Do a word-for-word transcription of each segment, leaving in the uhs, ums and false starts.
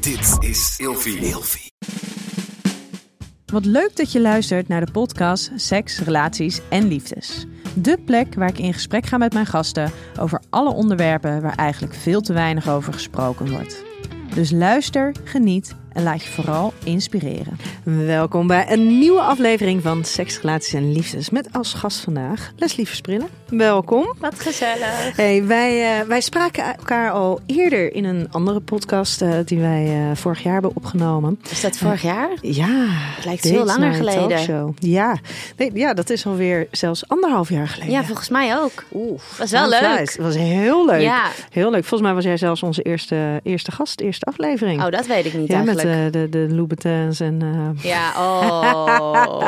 Dit is Ilfie. Ilfie. Wat leuk dat je luistert naar de podcast Seks, Relaties en Liefdes. De plek waar ik in gesprek ga met mijn gasten over alle onderwerpen waar eigenlijk veel te weinig over gesproken wordt. Dus luister, geniet en laat je vooral inspireren. Welkom bij een nieuwe aflevering van Seks, Relaties en Liefdes met als gast vandaag Leslie Versprillen. Welkom. Wat gezellig. Hey, wij, uh, wij spraken elkaar al eerder in een andere podcast uh, die wij uh, vorig jaar hebben opgenomen. Is dat vorig jaar? Uh, ja. Het lijkt veel langer geleden. Talkshow. Ja. Nee, ja, dat is alweer zelfs anderhalf jaar geleden. Ja, volgens mij ook. Oeh, was wel leuk. Het was heel leuk. Ja. Heel leuk. Volgens mij was jij zelfs onze eerste, eerste gast, eerste aflevering. Oh, dat weet ik niet ja, eigenlijk. Met uh, de, de Louboutins en... Uh... Ja, oh.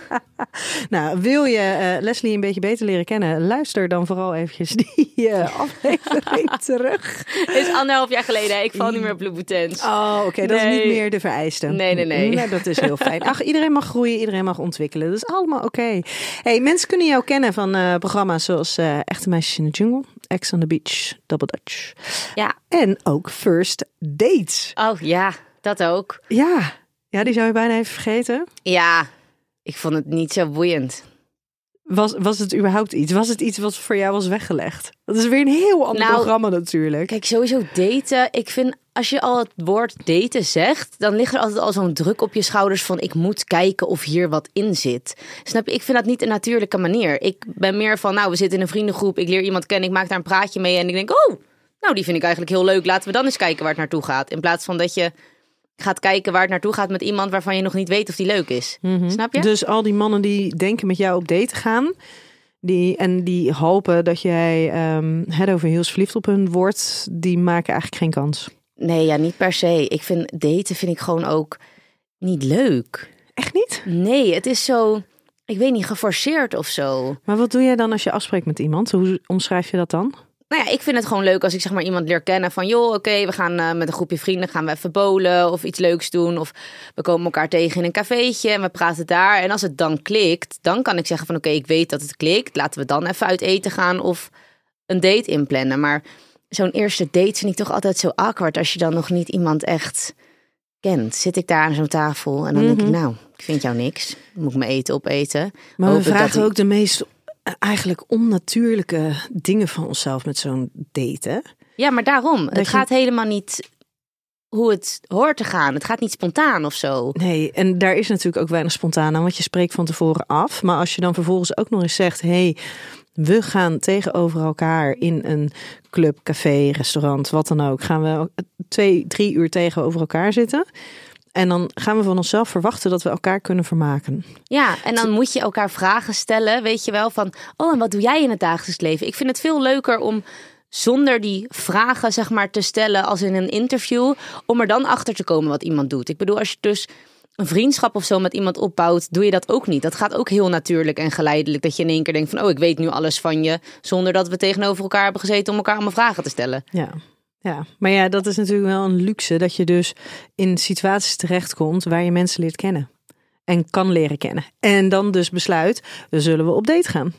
Nou, wil je uh, Leslie een beetje beter leren kennen? Luister dan vooral eventjes die uh, aflevering terug. Het is anderhalf jaar geleden. Ik val niet meer op Louboutins. Oh, oké. Okay, dat nee. is niet meer de vereiste. Nee, nee, nee. nee. Dat is heel fijn. Ach, iedereen mag groeien, iedereen mag ontwikkelen. Dat is allemaal oké. Okay. Hey, mensen kunnen jou kennen van uh, programma's zoals uh, Echte Meisjes in de Jungle, Ex on the Beach, Double Dutch. Ja. En ook First Dates. Oh ja, dat ook. Ja. Ja, die zou je bijna even vergeten. Ja, ik vond het niet zo boeiend. Was, was het überhaupt iets? Was het iets wat voor jou was weggelegd? Dat is weer een heel ander nou, programma natuurlijk. Kijk, sowieso daten. Ik vind, als je al het woord daten zegt, dan ligt er altijd al zo'n druk op je schouders van ik moet kijken of hier wat in zit. Snap je? Ik vind dat niet een natuurlijke manier. Ik ben meer van, nou, we zitten in een vriendengroep, ik leer iemand kennen, ik maak daar een praatje mee en ik denk, oh, nou, die vind ik eigenlijk heel leuk. Laten we dan eens kijken waar het naartoe gaat. In plaats van dat je gaat kijken waar het naartoe gaat met iemand waarvan je nog niet weet of die leuk is. Mm-hmm. Snap je? Dus al die mannen die denken met jou op date gaan, die, en die hopen dat jij um, head over heels verliefd op hun wordt, die maken eigenlijk geen kans. Nee, ja, niet per se. Ik vind daten vind ik gewoon ook niet leuk. Echt niet? Nee, het is zo, ik weet niet, geforceerd of zo. Maar wat doe jij dan als je afspreekt met iemand? Hoe omschrijf je dat dan? Nou ja, ik vind het gewoon leuk als ik zeg maar iemand leer kennen van joh, oké, okay, we gaan uh, met een groepje vrienden gaan we even bowlen of iets leuks doen. Of we komen elkaar tegen in een cafeetje en we praten daar. En als het dan klikt, dan kan ik zeggen van oké, okay, ik weet dat het klikt. Laten we dan even uit eten gaan of een date inplannen. Maar zo'n eerste date vind ik toch altijd zo awkward als je dan nog niet iemand echt kent. Zit ik daar aan zo'n tafel en dan mm-hmm. denk ik nou, ik vind jou niks. Moet ik mijn eten opeten. Maar Hoop we vragen ik... ook de meest eigenlijk onnatuurlijke dingen van onszelf met zo'n date, hè? Ja, maar daarom. Dat het je... gaat helemaal niet hoe het hoort te gaan. Het gaat niet spontaan of zo. Nee, en daar is natuurlijk ook weinig spontaan aan, want je spreekt van tevoren af. Maar als je dan vervolgens ook nog eens zegt, hey, we gaan tegenover elkaar in een club, café, restaurant, wat dan ook, gaan we twee, drie uur tegenover elkaar zitten. En dan gaan we van onszelf verwachten dat we elkaar kunnen vermaken. Ja, en dan moet je elkaar vragen stellen, weet je wel, van oh, en wat doe jij in het dagelijks leven? Ik vind het veel leuker om zonder die vragen, zeg maar, te stellen als in een interview, om er dan achter te komen wat iemand doet. Ik bedoel, als je dus een vriendschap of zo met iemand opbouwt, doe je dat ook niet. Dat gaat ook heel natuurlijk en geleidelijk, dat je in één keer denkt van oh, ik weet nu alles van je, zonder dat we tegenover elkaar hebben gezeten om elkaar allemaal vragen te stellen. Ja. Ja, maar ja, dat is natuurlijk wel een luxe dat je dus in situaties terechtkomt waar je mensen leert kennen en kan leren kennen. En dan dus besluit, zullen we op date gaan.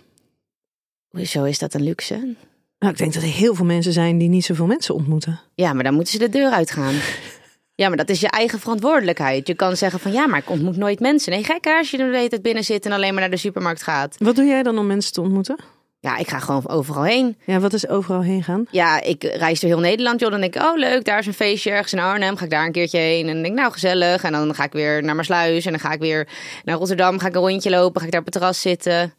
Hoezo is dat een luxe? Nou, ik denk dat er heel veel mensen zijn die niet zoveel mensen ontmoeten. Ja, maar dan moeten ze de deur uitgaan. Ja, maar dat is je eigen verantwoordelijkheid. Je kan zeggen van ja, maar ik ontmoet nooit mensen. Nee, gek hè, als je de hele tijd binnen zit en alleen maar naar de supermarkt gaat. Wat doe jij dan om mensen te ontmoeten? Ja, ik ga gewoon overal heen. Ja, wat is overal heen gaan? Ja, ik reis door heel Nederland, joh. Dan denk ik, oh leuk, daar is een feestje ergens in Arnhem. Ga ik daar een keertje heen. En dan denk ik, nou gezellig. En dan ga ik weer naar Maassluis. En dan ga ik weer naar Rotterdam. Ga ik een rondje lopen. Ga ik daar op het terras zitten.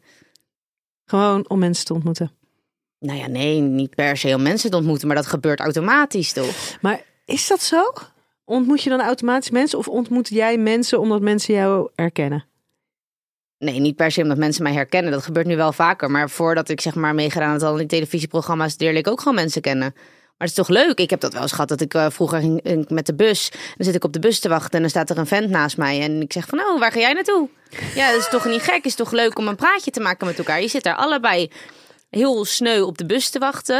Gewoon om mensen te ontmoeten? Nou ja, nee, niet per se om mensen te ontmoeten. Maar dat gebeurt automatisch, toch? Maar is dat zo? Ontmoet je dan automatisch mensen? Of ontmoet jij mensen omdat mensen jou herkennen? Nee, niet per se omdat mensen mij herkennen. Dat gebeurt nu wel vaker. Maar voordat ik zeg maar meegedaan had al in die televisieprogramma's, leerde ik ook gewoon mensen kennen. Maar het is toch leuk? Ik heb dat wel eens gehad dat ik uh, vroeger ging, ging met de bus. Dan zit ik op de bus te wachten en dan staat er een vent naast mij. En ik zeg van, oh, waar ga jij naartoe? Ja, dat is toch niet gek? Het is toch leuk om een praatje te maken met elkaar? Je zit daar allebei heel sneu op de bus te wachten.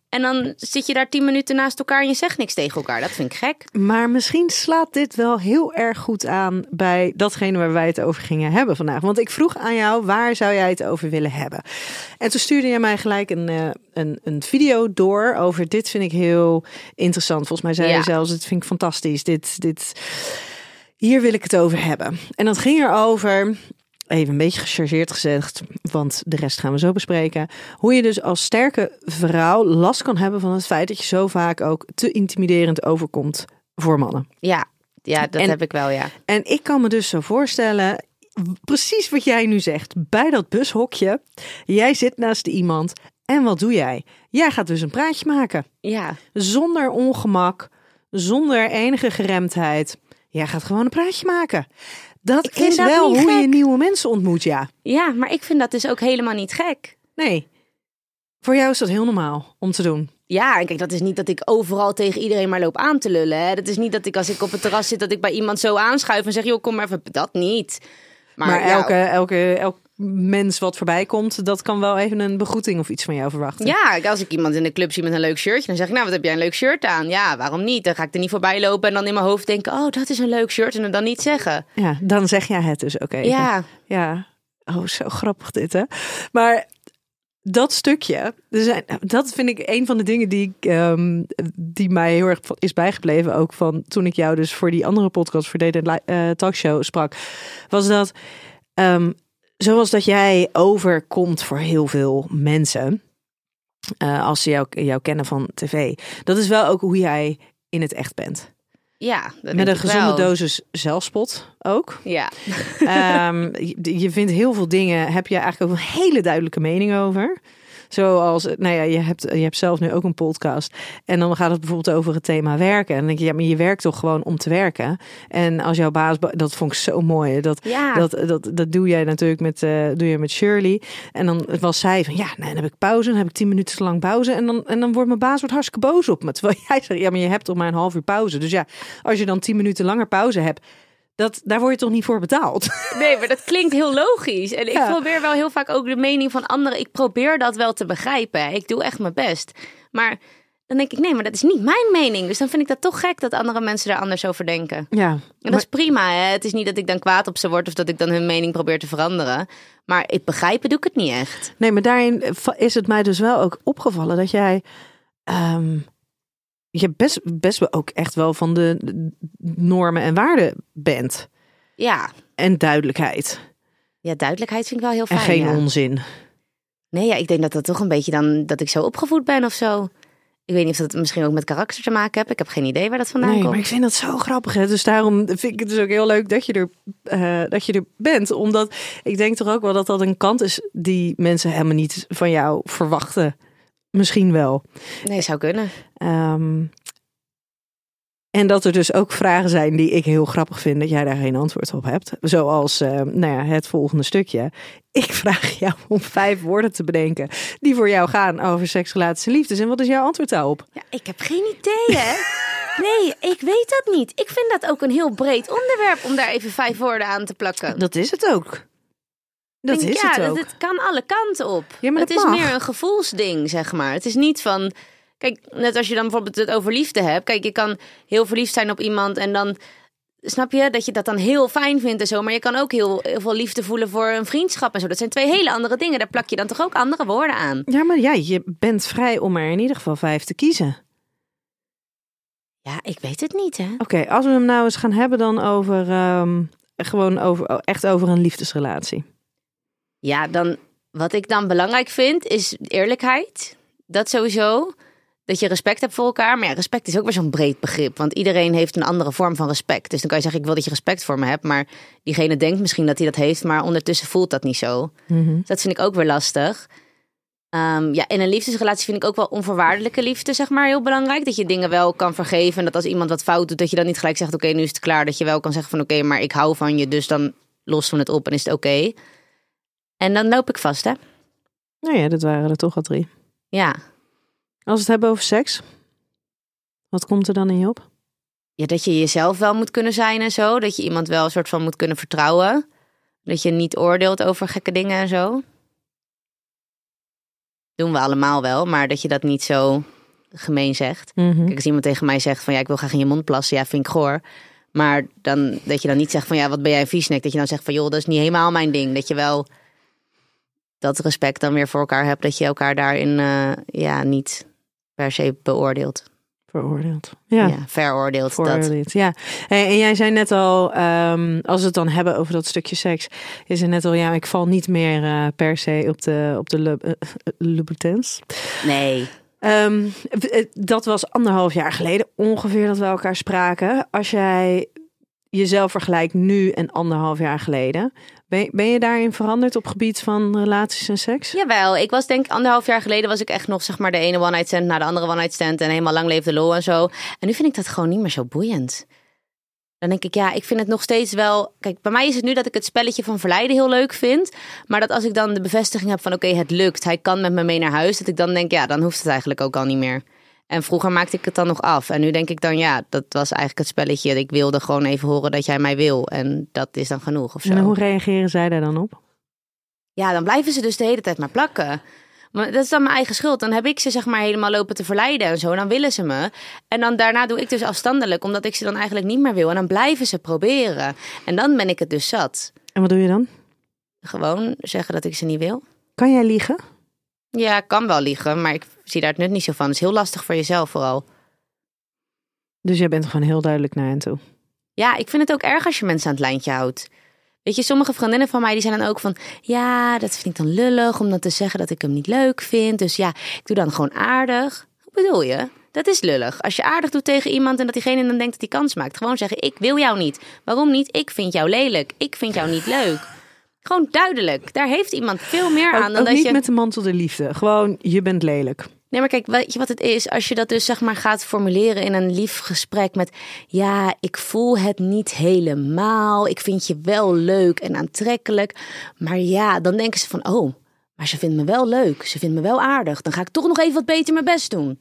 En dan zit je daar tien minuten naast elkaar en je zegt niks tegen elkaar. Dat vind ik gek. Maar misschien slaat dit wel heel erg goed aan bij datgene waar wij het over gingen hebben vandaag. Want ik vroeg aan jou, waar zou jij het over willen hebben? En toen stuurde je mij gelijk een, uh, een, een video door over dit vind ik heel interessant. Volgens mij zei Ja. je zelfs, dit vind ik fantastisch. Dit, dit, hier wil ik het over hebben. En dat ging erover... Even een beetje gechargeerd gezegd, want de rest gaan we zo bespreken. Hoe je dus als sterke vrouw last kan hebben van het feit dat je zo vaak ook te intimiderend overkomt voor mannen. Ja, ja dat En- heb ik wel, ja. En ik kan me dus zo voorstellen, precies wat jij nu zegt, bij dat bushokje. Jij zit naast iemand en wat doe jij? Jij gaat dus een praatje maken. Ja, Zonder ongemak, zonder enige geremdheid. Jij gaat gewoon een praatje maken. Dat Ik vind is dat wel niet hoe je gek. nieuwe mensen ontmoet, ja. ja, maar ik vind dat dus ook helemaal niet gek. Nee, voor jou is dat heel normaal om te doen. Ja, en kijk, dat is niet dat ik overal tegen iedereen maar loop aan te lullen. Hè. Dat is niet dat ik als ik op het terras zit, dat ik bij iemand zo aanschuif en zeg, joh, kom maar even. Dat niet. Maar, Maar, ja, elke, elke, elk mens wat voorbij komt, dat kan wel even een begroeting of iets van jou verwachten. Ja, als ik iemand in de club zie met een leuk shirtje, dan zeg ik, nou, wat heb jij een leuk shirt aan? Ja, waarom niet? Dan ga ik er niet voorbij lopen en dan in mijn hoofd denken, oh, dat is een leuk shirt en het dan niet zeggen. Ja, dan zeg jij het dus ook even. Ja, Ja. Oh, zo grappig dit, hè? Maar dat stukje, er zijn, dat vind ik een van de dingen die, ik, ehm, die mij heel erg is bijgebleven. Ook van toen ik jou dus voor die andere podcast, voor deze uh, talkshow sprak. Was dat, um, zoals dat jij overkomt voor heel veel mensen. Uh, als ze jou, jou kennen van tv. Dat is wel ook hoe jij in het echt bent. ja. Dat Met denk een ik gezonde wel. dosis zelfspot ook. Ja. Um, je, je vindt heel veel dingen, heb je eigenlijk ook een hele duidelijke mening over. Zoals, nou ja, je hebt, je hebt zelf nu ook een podcast. En dan gaat het bijvoorbeeld over het thema werken. En dan denk je, ja, maar je werkt toch gewoon om te werken. En als jouw baas, dat vond ik zo mooi. Dat, Ja. dat, dat, dat doe jij natuurlijk met, uh, doe je met Shirley. En dan was zij van, ja, nou, dan heb ik pauze. Dan heb ik tien minuten te lang pauze. En dan, en dan wordt mijn baas wordt hartstikke boos op me. Terwijl jij zegt, ja, maar je hebt toch maar een half uur pauze. Dus ja, als je dan tien minuten langer pauze hebt, Dat, daar word je toch niet voor betaald? Nee, maar dat klinkt heel logisch. En ik Ja. probeer wel heel vaak ook de mening van anderen. Ik probeer dat wel te begrijpen. Ik doe echt mijn best. Maar dan denk ik, nee, maar dat is niet mijn mening. Dus dan vind ik dat toch gek dat andere mensen daar anders over denken. Ja, En dat maar, is prima, hè? Het is niet dat ik dan kwaad op ze word of dat ik dan hun mening probeer te veranderen. Maar ik begrijpen doe ik het niet echt. nee, maar daarin is het mij dus wel ook opgevallen dat jij... Um, je best, best wel ook echt wel van de normen en waarden bent. Ja, En duidelijkheid. ja duidelijkheid vind ik wel heel En fijn. geen ja. onzin. Nee, ja, ik denk dat dat toch een beetje dan dat ik zo opgevoed ben of zo. Ik weet niet of dat misschien ook met karakter te maken heeft. Ik heb geen idee waar dat vandaan Nee, komt. maar ik vind dat zo grappig. Hè? Dus daarom vind ik het dus ook heel leuk dat je, er, uh, dat je er bent. Omdat ik denk toch ook wel dat dat een kant is die mensen helemaal niet van jou verwachten. Misschien wel. Nee, zou kunnen. Um, en dat er dus ook vragen zijn die ik heel grappig vind dat jij daar geen antwoord op hebt. Zoals uh, nou ja, het volgende stukje. Ik vraag jou om vijf woorden te bedenken die voor jou gaan over seks, relaties en liefdes. En wat is jouw antwoord daarop? Ja, ik heb geen idee, hè? Nee, ik weet dat niet. Ik vind dat ook een heel breed onderwerp om daar even vijf woorden aan te plakken. Dat is het ook. Dat denk, is ja, het ook. Het kan alle kanten op. Ja, maar het dat is mag. meer een gevoelsding, zeg maar. Het is niet van... Kijk, net als je dan bijvoorbeeld het over liefde hebt. Kijk, je kan heel verliefd zijn op iemand en dan... Snap je? Dat je dat dan heel fijn vindt en zo. Maar je kan ook heel, heel veel liefde voelen voor een vriendschap en zo. Dat zijn twee hele andere dingen. Daar plak je dan toch ook andere woorden aan. Ja, maar ja, je bent vrij om er in ieder geval vijf te kiezen. Ja, ik weet het niet, hè? Oké, okay, als we hem nou eens gaan hebben dan over... Um, gewoon over, echt over een liefdesrelatie. Ja, dan... Wat ik dan belangrijk vind, is eerlijkheid. Dat sowieso. Dat je respect hebt voor elkaar. Maar ja, respect is ook weer zo'n breed begrip. Want iedereen heeft een andere vorm van respect. Dus dan kan je zeggen, ik wil dat je respect voor me hebt. Maar diegene denkt misschien dat hij dat heeft. Maar ondertussen voelt dat niet zo. Mm-hmm. Dus dat vind ik ook weer lastig. Um, ja, in een liefdesrelatie vind ik ook wel onvoorwaardelijke liefde, zeg maar, heel belangrijk. Dat je dingen wel kan vergeven. En dat als iemand wat fout doet, dat je dan niet gelijk zegt, oké, okay, nu is het klaar. Dat je wel kan zeggen van, oké, okay, maar ik hou van je. Dus dan lossen we het op en is het oké. Okay. En dan loop ik vast, hè? Nou ja, dat waren er toch al drie. Ja. Als we het hebben over seks, wat komt er dan in je op? Ja, dat je jezelf wel moet kunnen zijn en zo. Dat je iemand wel een soort van moet kunnen vertrouwen. Dat je niet oordeelt over gekke dingen en zo. Doen we allemaal wel, maar dat je dat niet zo gemeen zegt. Mm-hmm. Kijk, als iemand tegen mij zegt van ja, ik wil graag in je mond plassen. Ja, vind ik goor. Maar dan, dat je dan niet zegt van ja, wat ben jij een viesnek? Dat je dan zegt van joh, dat is niet helemaal mijn ding. Dat je wel dat respect dan weer voor elkaar hebt. Dat je elkaar daarin uh, ja, niet per se beoordeelt. Veroordeeld. Ja, ja veroordeeld. Veroordeeld, dat. ja. Hey, en jij zei net al, um, als we het dan hebben over dat stukje seks. Je zei net al, ja, ik val niet meer uh, per se op de, op de le, uh, Louboutins. Nee. Um, dat was anderhalf jaar geleden ongeveer dat we elkaar spraken. Als jij jezelf vergelijkt nu en anderhalf jaar geleden. Ben, ben je daarin veranderd op gebied van relaties en seks? Jawel, ik was denk ik anderhalf jaar geleden was ik echt nog zeg maar de ene one-night stand naar de andere one-night stand. En helemaal lang leefde lol en zo. En nu vind ik dat gewoon niet meer zo boeiend. Dan denk ik, ja, ik vind het nog steeds wel... Kijk, bij mij is het nu dat ik het spelletje van verleiden heel leuk vind. Maar dat als ik dan de bevestiging heb van oké, okay, het lukt. Hij kan met me mee naar huis. Dat ik dan denk, ja, dan hoeft het eigenlijk ook al niet meer. En vroeger maakte ik het dan nog af. En nu denk ik dan, ja, dat was eigenlijk het spelletje. Ik wilde gewoon even horen dat jij mij wil. En dat is dan genoeg of zo. En hoe reageren zij daar dan op? Ja, dan blijven ze dus de hele tijd maar plakken. Maar dat is dan mijn eigen schuld. Dan heb ik ze zeg maar helemaal lopen te verleiden en zo. Dan willen ze me. En dan daarna doe ik dus afstandelijk. Omdat ik ze dan eigenlijk niet meer wil. En dan blijven ze proberen. En dan ben ik het dus zat. En wat doe je dan? Gewoon zeggen dat ik ze niet wil. Kan jij liegen? Ja, ik kan wel liegen. Maar ik zie daar het nut niet zo van. Het is heel lastig voor jezelf vooral. Dus jij bent gewoon heel duidelijk naar hen toe? Ja, ik vind het ook erg als je mensen aan het lijntje houdt. Weet je, sommige vriendinnen van mij die zijn dan ook van... Ja, dat vind ik dan lullig om dan te zeggen dat ik hem niet leuk vind. Dus ja, ik doe dan gewoon aardig. Hoe bedoel je? Dat is lullig. Als je aardig doet tegen iemand en dat diegene dan denkt dat hij kans maakt. Gewoon zeggen, ik wil jou niet. Waarom niet? Ik vind jou lelijk. Ik vind jou niet leuk. Gewoon duidelijk. Daar heeft iemand veel meer aan. Ook, dan ook dat niet je... met de mantel der liefde. Gewoon, je bent lelijk. Nee, maar kijk, weet je wat het is? Als je dat dus zeg maar gaat formuleren in een lief gesprek met... Ja, ik voel het niet helemaal. Ik vind je wel leuk en aantrekkelijk. Maar ja, dan denken ze van... Oh, maar ze vindt me wel leuk. Ze vindt me wel aardig. Dan ga ik toch nog even wat beter mijn best doen.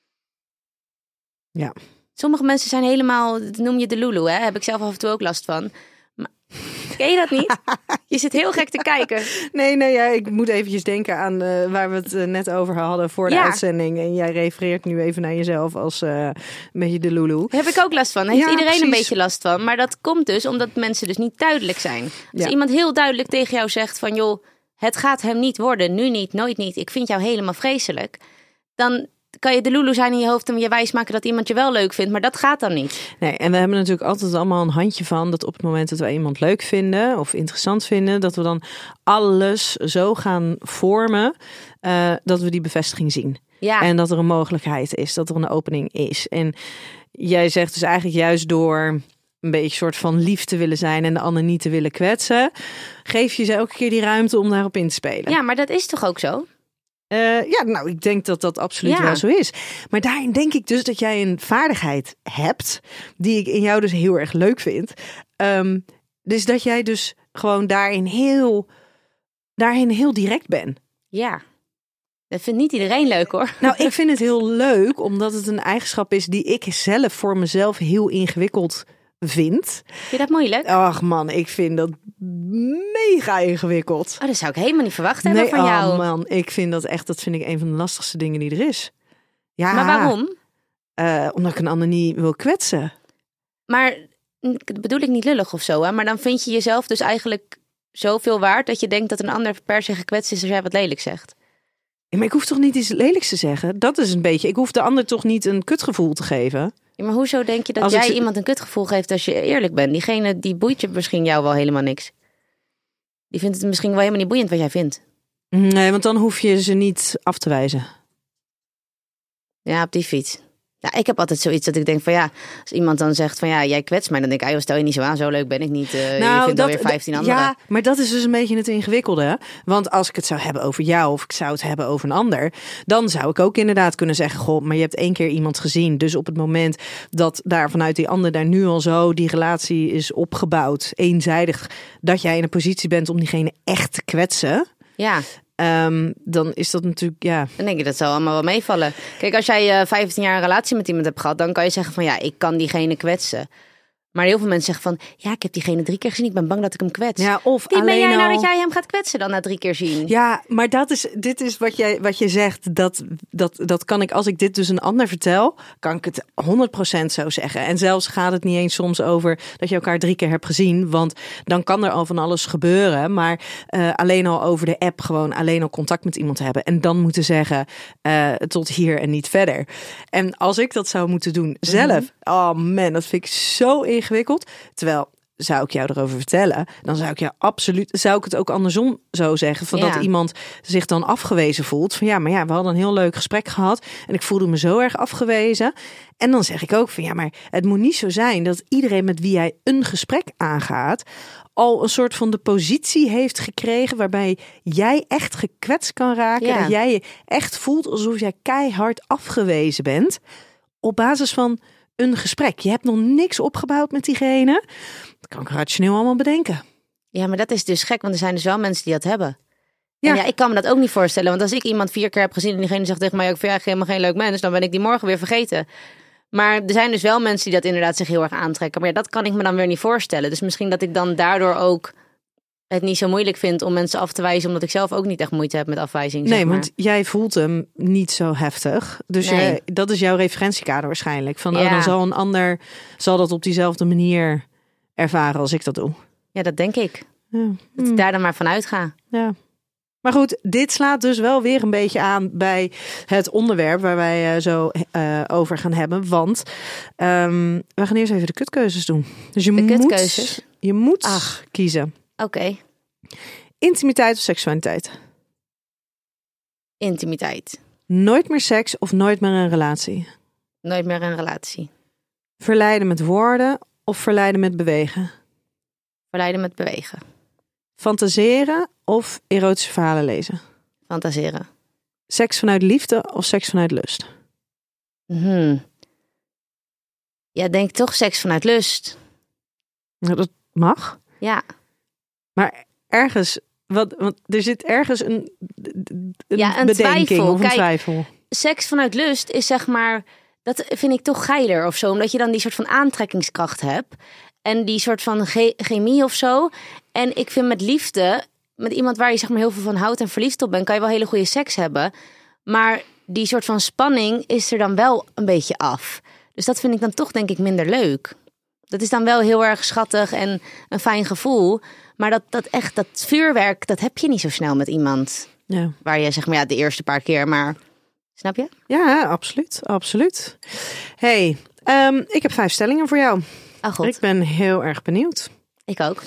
Ja. Sommige mensen zijn helemaal... Dat noem je de Lulu, hè? Heb ik zelf af en toe ook last van. Maar... Ken je dat niet? Je zit heel gek te kijken. Nee, nee, ja, ik moet eventjes denken aan uh, waar we het uh, net over hadden voor de ja. uitzending. En jij refereert nu even naar jezelf als uh, een beetje de Lulu. Daar heb ik ook last van. Daar heeft ja, iedereen precies. een beetje last van. Maar dat komt dus omdat mensen dus niet duidelijk zijn. Als ja. iemand heel duidelijk tegen jou zegt van... joh, het gaat hem niet worden, nu niet, nooit niet. Ik vind jou helemaal vreselijk. Dan... kan je de Lulu zijn in je hoofd en je wijs maken dat iemand je wel leuk vindt. Maar dat gaat dan niet. Nee, en we hebben natuurlijk altijd allemaal een handje van... dat op het moment dat wij iemand leuk vinden of interessant vinden... dat we dan alles zo gaan vormen... Uh, dat we die bevestiging zien. Ja. En dat er een mogelijkheid is, dat er een opening is. En jij zegt dus eigenlijk juist door... een beetje soort van lief te willen zijn... en de ander niet te willen kwetsen... geef je ze elke keer die ruimte om daarop in te spelen. Ja, maar dat is toch ook zo? Uh, ja, nou, ik denk dat dat absoluut ja. wel zo is. Maar daarin denk ik dus dat jij een vaardigheid hebt... die ik in jou dus heel erg leuk vind. Um, dus dat jij dus gewoon daarin heel, daarin heel direct bent. Ja, dat vindt niet iedereen leuk, hoor. Nou, ik vind het heel leuk, omdat het een eigenschap is... die ik zelf voor mezelf heel ingewikkeld vind. Vind je dat moeilijk? Ach man, ik vind dat mega ingewikkeld. Oh, dat zou ik helemaal niet verwacht hebben nee, van jou. Oh man, ik vind dat echt, dat vind ik een van de lastigste dingen die er is. Ja. Maar waarom? Uh, omdat ik een ander niet wil kwetsen. Maar dat bedoel ik niet lullig of zo, hè? Maar dan vind je jezelf dus eigenlijk zoveel waard... dat je denkt dat een ander per se gekwetst is als jij wat lelijk zegt. Ja, maar ik hoef toch niet iets lelijks te zeggen? Dat is een beetje, ik hoef de ander toch niet een kutgevoel te geven? Ja, maar hoezo denk je dat als jij ik... iemand een kutgevoel geeft als je eerlijk bent? Diegene die boeit je misschien jou wel helemaal niks. Die vindt het misschien wel helemaal niet boeiend wat jij vindt. Nee, want dan hoef je ze niet af te wijzen. Ja, op die fiets. Ja, ik heb altijd zoiets dat ik denk van ja, als iemand dan zegt van ja, jij kwetst mij, dan denk ik, ah, stel je niet zo aan, zo leuk ben ik niet. Uh, nou, je vindt alweer vijftien anderen. Ja, maar dat is dus een beetje het ingewikkelde. Want als ik het zou hebben over jou of ik zou het hebben over een ander, dan zou ik ook inderdaad kunnen zeggen, goh, maar je hebt één keer iemand gezien. Dus op het moment dat daar vanuit die ander daar nu al zo die relatie is opgebouwd, eenzijdig, dat jij in een positie bent om diegene echt te kwetsen. Ja. Um, dan is dat natuurlijk, ja... Dan denk je, dat zou allemaal wel meevallen. Kijk, als jij uh, vijftien jaar een relatie met iemand hebt gehad... dan kan je zeggen van, ja, ik kan diegene kwetsen. Maar heel veel mensen zeggen van, ja, ik heb diegene drie keer gezien. Ik ben bang dat ik hem kwets. Ja, of Wie ben alleen jij nou al... dat jij hem gaat kwetsen dan na drie keer zien? Ja, maar dat is, dit is wat jij, wat je zegt. Dat, dat, dat kan ik, als ik dit dus een ander vertel, kan ik het honderd procent zo zeggen. En zelfs gaat het niet eens soms over dat je elkaar drie keer hebt gezien. Want dan kan er al van alles gebeuren. Maar uh, alleen al over de app gewoon alleen al contact met iemand hebben. En dan moeten zeggen, uh, tot hier en niet verder. En als ik dat zou moeten doen zelf, mm-hmm. oh man, dat vind ik zo ingewikkeld. Terwijl, zou ik jou erover vertellen, dan zou ik jou absoluut, zou ik het ook andersom zo zeggen, van ja. dat iemand zich dan afgewezen voelt. Van ja, maar ja, we hadden een heel leuk gesprek gehad en ik voelde me zo erg afgewezen. En dan zeg ik ook van ja, maar het moet niet zo zijn dat iedereen met wie jij een gesprek aangaat al een soort van de positie heeft gekregen waarbij jij echt gekwetst kan raken. Ja. Dat jij je echt voelt alsof jij keihard afgewezen bent op basis van een gesprek. Je hebt nog niks opgebouwd met diegene. Dat kan ik rationeel allemaal bedenken. Ja, maar dat is dus gek, want er zijn dus wel mensen die dat hebben. Ja. En ja, ik kan me dat ook niet voorstellen. Want als ik iemand vier keer heb gezien en diegene zegt tegen mij, ik vind jij helemaal geen leuk mens, dan ben ik die morgen weer vergeten. Maar er zijn dus wel mensen die dat inderdaad zich heel erg aantrekken. Maar ja, dat kan ik me dan weer niet voorstellen. Dus misschien dat ik dan daardoor ook het niet zo moeilijk vind om mensen af te wijzen, omdat ik zelf ook niet echt moeite heb met afwijzing. Nee, zeg maar. want jij voelt hem niet zo heftig. Dus Nee. jij, dat is jouw referentiekader waarschijnlijk. Van, Ja. oh, dan zal een ander zal dat op diezelfde manier ervaren als ik dat doe. Ja, dat denk ik. Ja. Dat ik daar dan maar vanuit ga. Ja. Maar goed, dit slaat dus wel weer een beetje aan bij het onderwerp waar wij uh, zo uh, over gaan hebben. Want um, we gaan eerst even de kutkeuzes doen. Dus je De moet, kutkeuzes? je moet Ach. kiezen. Oké. Okay. Intimiteit of seksualiteit? Intimiteit. Nooit meer seks of nooit meer een relatie? Nooit meer een relatie. Verleiden met woorden of verleiden met bewegen? Verleiden met bewegen. Fantaseren of erotische verhalen lezen? Fantaseren. Seks vanuit liefde of seks vanuit lust? Hmm. Ja, denk toch seks vanuit lust. Nou, dat mag. Ja. Maar ergens, wat, want er zit ergens een, een, ja, een bedenking twijfel. of een Kijk, twijfel. Seks vanuit lust is zeg maar, dat vind ik toch geiler of zo. Omdat je dan die soort van aantrekkingskracht hebt. En die soort van ge- chemie of zo. En ik vind met liefde, met iemand waar je zeg maar heel veel van houdt en verliefd op bent, kan je wel hele goede seks hebben. Maar die soort van spanning is er dan wel een beetje af. Dus dat vind ik dan toch denk ik minder leuk. Dat is dan wel heel erg schattig en een fijn gevoel. Maar dat, dat echt, dat vuurwerk, dat heb je niet zo snel met iemand. Ja. Waar je zeg maar ja, de eerste paar keer, maar snap je? Ja, absoluut. Absoluut. Hey, um, ik heb vijf stellingen voor jou. Oh god. Ik ben heel erg benieuwd. Ik ook.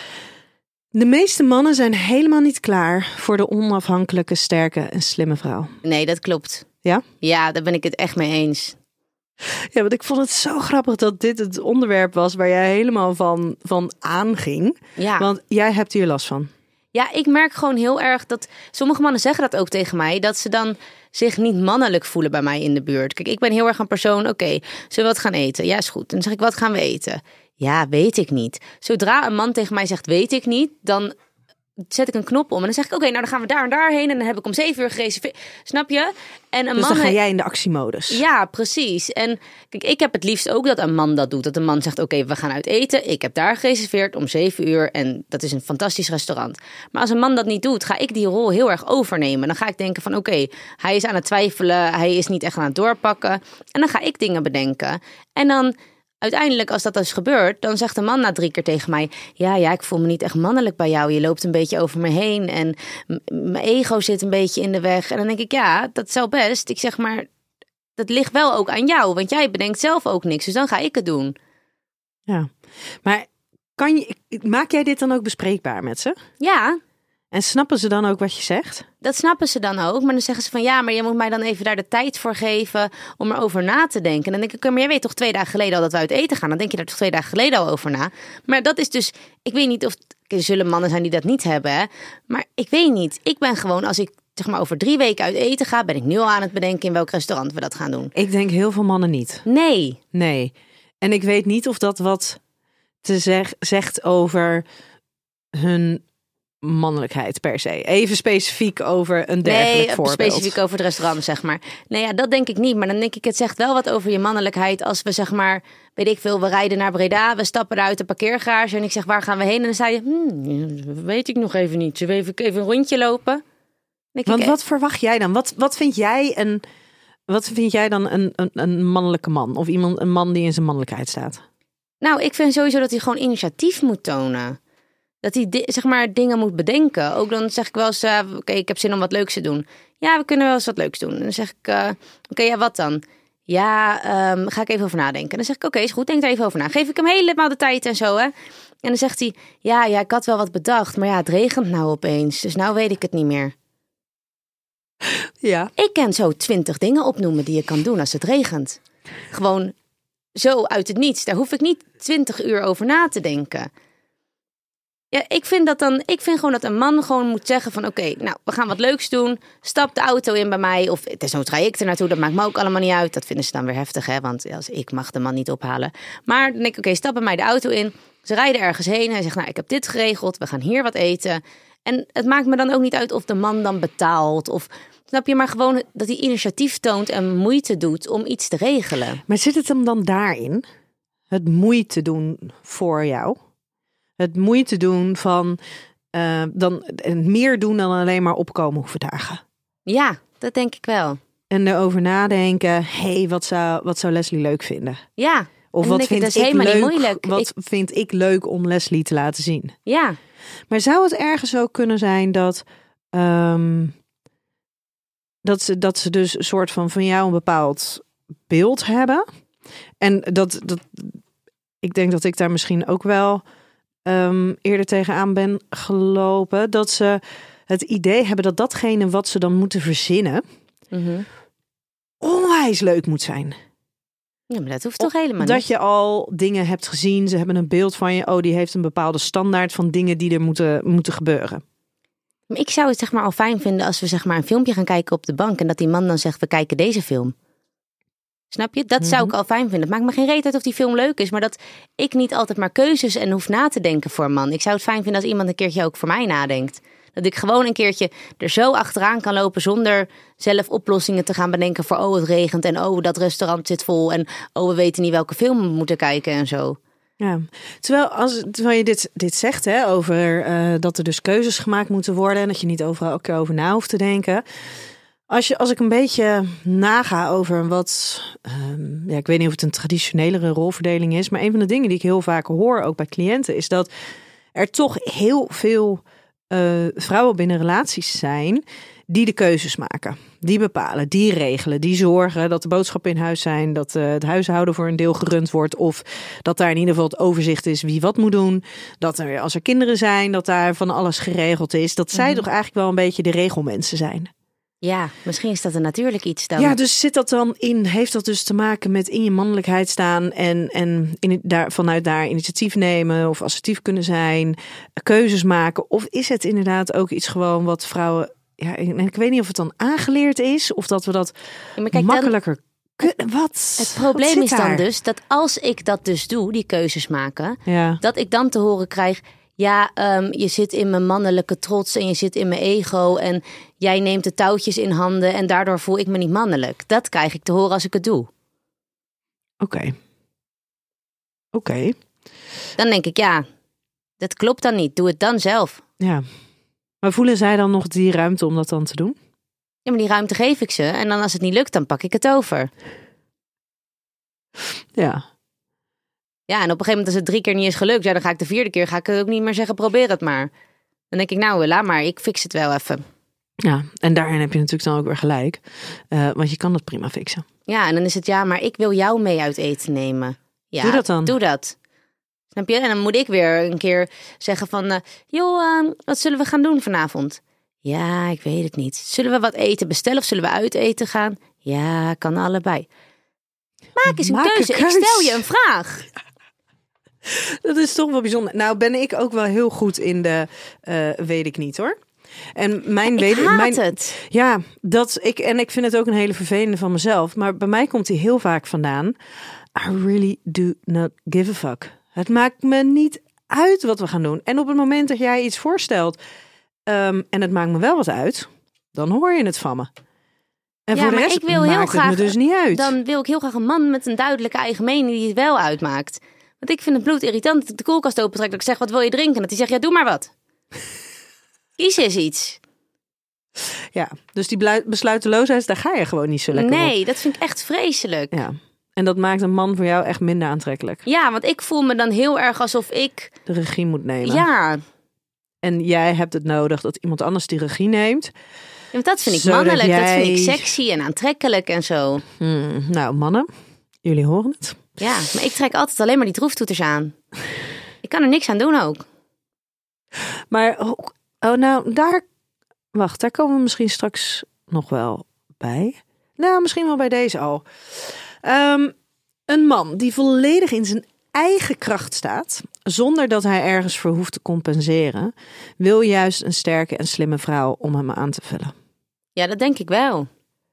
De meeste mannen zijn helemaal niet klaar voor de onafhankelijke, sterke en slimme vrouw. Nee, dat klopt. Ja? Ja, daar ben ik het echt mee eens. Ja, want ik vond het zo grappig dat dit het onderwerp was waar jij helemaal van, van aanging. Ja. Want jij hebt hier last van. Ja, ik merk gewoon heel erg dat sommige mannen zeggen dat ook tegen mij, dat ze dan zich niet mannelijk voelen bij mij in de buurt. Kijk, ik ben heel erg een persoon, oké, okay, zullen we wat gaan eten? Ja, is goed. En dan zeg ik, wat gaan we eten? Ja, weet ik niet. Zodra een man tegen mij zegt, weet ik niet, dan zet ik een knop om en dan zeg ik, oké, okay, nou dan gaan we daar en daarheen en dan heb ik om zeven uur gereserveerd. Snap je? En een dus man dan ga jij in de actiemodus. Ja, precies. En kijk, ik heb het liefst ook dat een man dat doet. Dat een man zegt, oké, okay, we gaan uit eten. Ik heb daar gereserveerd om zeven uur en dat is een fantastisch restaurant. Maar als een man dat niet doet, ga ik die rol heel erg overnemen. Dan ga ik denken van, oké, okay, hij is aan het twijfelen. Hij is niet echt aan het doorpakken. En dan ga ik dingen bedenken. En dan uiteindelijk, als dat dus gebeurt, dan zegt de man na drie keer tegen mij, ja, ja, ik voel me niet echt mannelijk bij jou. Je loopt een beetje over me heen en m- mijn ego zit een beetje in de weg. En dan denk ik, ja, dat zou best. Ik zeg maar, dat ligt wel ook aan jou, want jij bedenkt zelf ook niks. Dus dan ga ik het doen. Ja, maar kan je, maak jij dit dan ook bespreekbaar met ze? Ja. En snappen ze dan ook wat je zegt? Dat snappen ze dan ook. Maar dan zeggen ze van ja, maar je moet mij dan even daar de tijd voor geven om erover na te denken. En dan denk ik, maar jij weet toch twee dagen geleden al dat we uit eten gaan. Dan denk je daar toch twee dagen geleden al over na. Maar dat is dus, ik weet niet of, er zullen mannen zijn die dat niet hebben. Hè? Maar ik weet niet. Ik ben gewoon, als ik zeg maar over drie weken uit eten ga, ben ik nu al aan het bedenken in welk restaurant we dat gaan doen. Ik denk heel veel mannen niet. Nee. Nee. En ik weet niet of dat wat te zeg, zegt over hun mannelijkheid per se. Even specifiek over een dergelijk nee, voorbeeld. specifiek over het restaurant, zeg maar. Nee, ja, dat denk ik niet. Maar dan denk ik, het zegt wel wat over je mannelijkheid als we, zeg maar, weet ik veel, we rijden naar Breda, we stappen uit de parkeergarage en ik zeg, waar gaan we heen? En dan zei je, hmm, weet ik nog even niet. Zullen we even, even een rondje lopen? Denk Want ik, wat verwacht jij dan? Wat, wat vind jij een, wat vind jij dan een, een, een mannelijke man? Of iemand, een man die in zijn mannelijkheid staat? Nou, ik vind sowieso dat hij gewoon initiatief moet tonen. Dat hij, zeg maar, dingen moet bedenken. Ook dan zeg ik wel eens, uh, oké, okay, ik heb zin om wat leuks te doen. Ja, we kunnen wel eens wat leuks doen. En dan zeg ik, uh, oké, okay, ja, wat dan? Ja, um, ga ik even over nadenken. Dan zeg ik, oké, okay, is goed, denk er even over na. Geef ik hem helemaal de tijd en zo, hè. En dan zegt hij, ja, ja, ik had wel wat bedacht. Maar ja, het regent nou opeens. Dus nou weet ik het niet meer. Ja. Ik kan zo twintig dingen opnoemen die je kan doen als het regent. Gewoon zo uit het niets. Daar hoef ik niet twintig uur over na te denken. Ja, ik vind dat dan. Ik vind gewoon dat een man gewoon moet zeggen van oké, okay, nou, we gaan wat leuks doen. Stap de auto in bij mij. Of desnoods ga ik er naartoe. Dat maakt me ook allemaal niet uit. Dat vinden ze dan weer heftig, hè? Want als ik mag de man niet ophalen. Maar dan denk ik, oké, okay, stap bij mij de auto in. Ze rijden ergens heen. Hij zegt, nou, ik heb dit geregeld. We gaan hier wat eten. En het maakt me dan ook niet uit of de man dan betaalt. Of snap je, maar gewoon dat hij initiatief toont en moeite doet om iets te regelen. Maar zit het hem dan daarin? Het moeite doen voor jou? Het moeite doen van uh, dan meer doen dan alleen maar opkomen hoeven dagen. Ja, dat denk ik wel. En erover nadenken, hé, hey, wat zou, wat zou Leslie leuk vinden? Ja. Of wat vind ik, ik leuk, moeilijk. wat ik... vind ik leuk om Leslie te laten zien? Ja. Maar zou het ergens ook kunnen zijn dat, um, dat, ze, dat ze dus een soort van van jou een bepaald beeld hebben? En dat, dat ik denk dat ik daar misschien ook wel um, eerder tegenaan ben gelopen. Dat ze het idee hebben dat datgene wat ze dan moeten verzinnen Mm-hmm. onwijs leuk moet zijn. Ja, maar dat hoeft toch helemaal niet? Dat je al dingen hebt gezien. Ze hebben een beeld van je. Oh, die heeft een bepaalde standaard van dingen die er moeten, moeten gebeuren. Ik zou het zeg maar al fijn vinden als we zeg maar een filmpje gaan kijken op de bank. En dat die man dan zegt, we kijken deze film. Snap je? Dat mm-hmm. zou ik al fijn vinden. Het maakt me geen reet uit of die film leuk is. Maar dat ik niet altijd maar keuzes en hoef na te denken voor een man. Ik zou het fijn vinden als iemand een keertje ook voor mij nadenkt. Dat ik gewoon een keertje er zo achteraan kan lopen zonder zelf oplossingen te gaan bedenken voor oh, het regent en oh, dat restaurant zit vol en oh, we weten niet welke film we moeten kijken en zo. Ja, terwijl, als, terwijl je dit, dit zegt hè, over uh, dat er dus keuzes gemaakt moeten worden en dat je niet overal elke keer over na hoeft te denken. Als, je, als ik een beetje naga over wat, um, ja, ik weet niet of het een traditionelere rolverdeling is, maar een van de dingen die ik heel vaak hoor, ook bij cliënten, is dat er toch heel veel Uh, vrouwen binnen relaties zijn die de keuzes maken, die bepalen, die regelen, die zorgen dat de boodschappen in huis zijn, dat uh, het huishouden voor een deel gerund wordt of dat daar in ieder geval het overzicht is wie wat moet doen, dat er als er kinderen zijn, dat daar van alles geregeld is, dat zij mm-hmm. toch eigenlijk wel een beetje de regelmensen zijn. Ja, misschien is dat een natuurlijk iets dan. Ja, dus zit dat dan in, heeft dat dus te maken met in je mannelijkheid staan en, en in, daar, vanuit daar initiatief nemen of assertief kunnen zijn, keuzes maken? Of is het inderdaad ook iets gewoon wat vrouwen, ja, en ik weet niet of het dan aangeleerd is of dat we dat ja, maar kijk, makkelijker kunnen. Wat? Het probleem wat is daar? dan dus dat als ik dat dus doe, die keuzes maken, ja. dat ik dan te horen krijg, ja, um, je zit in mijn mannelijke trots en je zit in mijn ego en jij neemt de touwtjes in handen en daardoor voel ik me niet mannelijk. Dat krijg ik te horen als ik het doe. Oké. Okay. Oké. Okay. Dan denk ik, ja, dat klopt dan niet. Doe het dan zelf. Ja. Maar voelen zij dan nog die ruimte om dat dan te doen? Ja, maar die ruimte geef ik ze. En dan als het niet lukt, dan pak ik het over. Ja. Ja, en op een gegeven moment als het drie keer niet is gelukt, ja, dan ga ik de vierde keer ga ik ook niet meer zeggen, probeer het maar. Dan denk ik, nou, laat maar, ik fix het wel even. Ja, en daarin heb je natuurlijk dan ook weer gelijk. Uh, want je kan dat prima fixen. Ja, en dan is het, ja, maar ik wil jou mee uit eten nemen. Ja, doe dat dan. Doe dat. Snap je? En dan moet ik weer een keer zeggen van, uh, joh, uh, wat zullen we gaan doen vanavond? Ja, ik weet het niet. Zullen we wat eten bestellen of zullen we uit eten gaan? Ja, kan allebei. Maak eens een Maak keuze. een keus. Ik stel je een vraag. Dat is toch wel bijzonder. Nou ben ik ook wel heel goed in de uh, weet ik niet hoor. En mijn ik weet haat mijn, het. Ja, dat ik en ik vind het ook een hele vervelende van mezelf. Maar bij mij komt hij heel vaak vandaan. I really do not give a fuck. Het maakt me niet uit wat we gaan doen. En op het moment dat jij iets voorstelt, Um, en het maakt me wel wat uit. Dan hoor je het van me. En ja, voor de maar rest ik wil heel maakt graag, het me dus niet uit. Dan wil ik heel graag een man met een duidelijke eigen mening die het wel uitmaakt. Want ik vind het bloedirritant dat ik de koelkast opentrek. Dat ik zeg, wat wil je drinken? En dat hij zegt, ja, doe maar wat. Kies eens iets. Ja, dus die blu- besluiteloosheid, daar ga je gewoon niet zo lekker op. Nee, dat vind ik echt vreselijk. Ja. En dat maakt een man voor jou echt minder aantrekkelijk. Ja, want ik voel me dan heel erg alsof ik... De regie moet nemen. Ja. En jij hebt het nodig dat iemand anders die regie neemt. Ja, want dat vind ik Zodat mannelijk. jij... Dat vind ik sexy en aantrekkelijk en zo. Hmm, nou, mannen, jullie horen het. Ja, maar ik trek altijd alleen maar die droeftoeters aan. Ik kan er niks aan doen ook. Maar, oh nou, daar... Wacht, daar komen we misschien straks nog wel bij. Nou, misschien wel bij deze al. Um, een man die volledig in zijn eigen kracht staat, zonder dat hij ergens voor hoeft te compenseren, wil juist een sterke en slimme vrouw om hem aan te vullen. Ja, dat denk ik wel.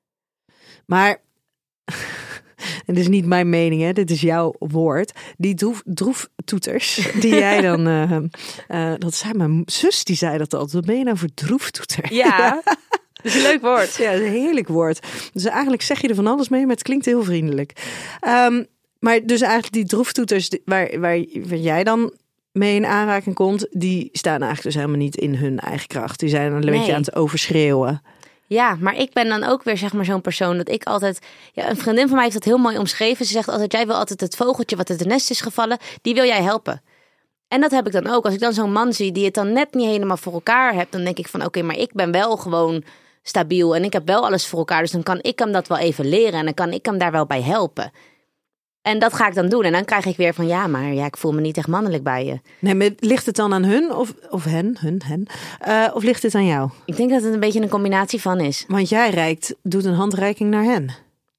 Maar, en dit is niet mijn mening, hè, dit is jouw woord. Die droef, droeftoeters, die jij dan... Uh, uh, dat zei mijn zus, die zei dat altijd. Wat ben je nou voor droeftoeter? Ja, ja. Dat is een leuk woord. Ja, een heerlijk woord. Dus eigenlijk zeg je er van alles mee, maar het klinkt heel vriendelijk. Um, maar dus eigenlijk die droeftoeters waar, waar, waar jij dan mee in aanraking komt, die staan eigenlijk dus helemaal niet in hun eigen kracht. Die zijn een nee. beetje aan het overschreeuwen. Ja, maar ik ben dan ook weer zeg maar zo'n persoon dat ik altijd... Ja, een vriendin van mij heeft dat heel mooi omschreven. Ze zegt altijd, jij wil altijd het vogeltje wat uit het nest is gevallen, die wil jij helpen. En dat heb ik dan ook. Als ik dan zo'n man zie die het dan net niet helemaal voor elkaar hebt, dan denk ik van oké, okay, maar ik ben wel gewoon stabiel en ik heb wel alles voor elkaar. Dus dan kan ik hem dat wel even leren en dan kan ik hem daar wel bij helpen. En dat ga ik dan doen. En dan krijg ik weer van ja, maar ja, ik voel me niet echt mannelijk bij je. Nee, maar ligt het dan aan hun of, of hen, hun, hen? Uh, of ligt het aan jou? Ik denk dat het een beetje een combinatie van is. Want jij reikt, doet een handreiking naar hen.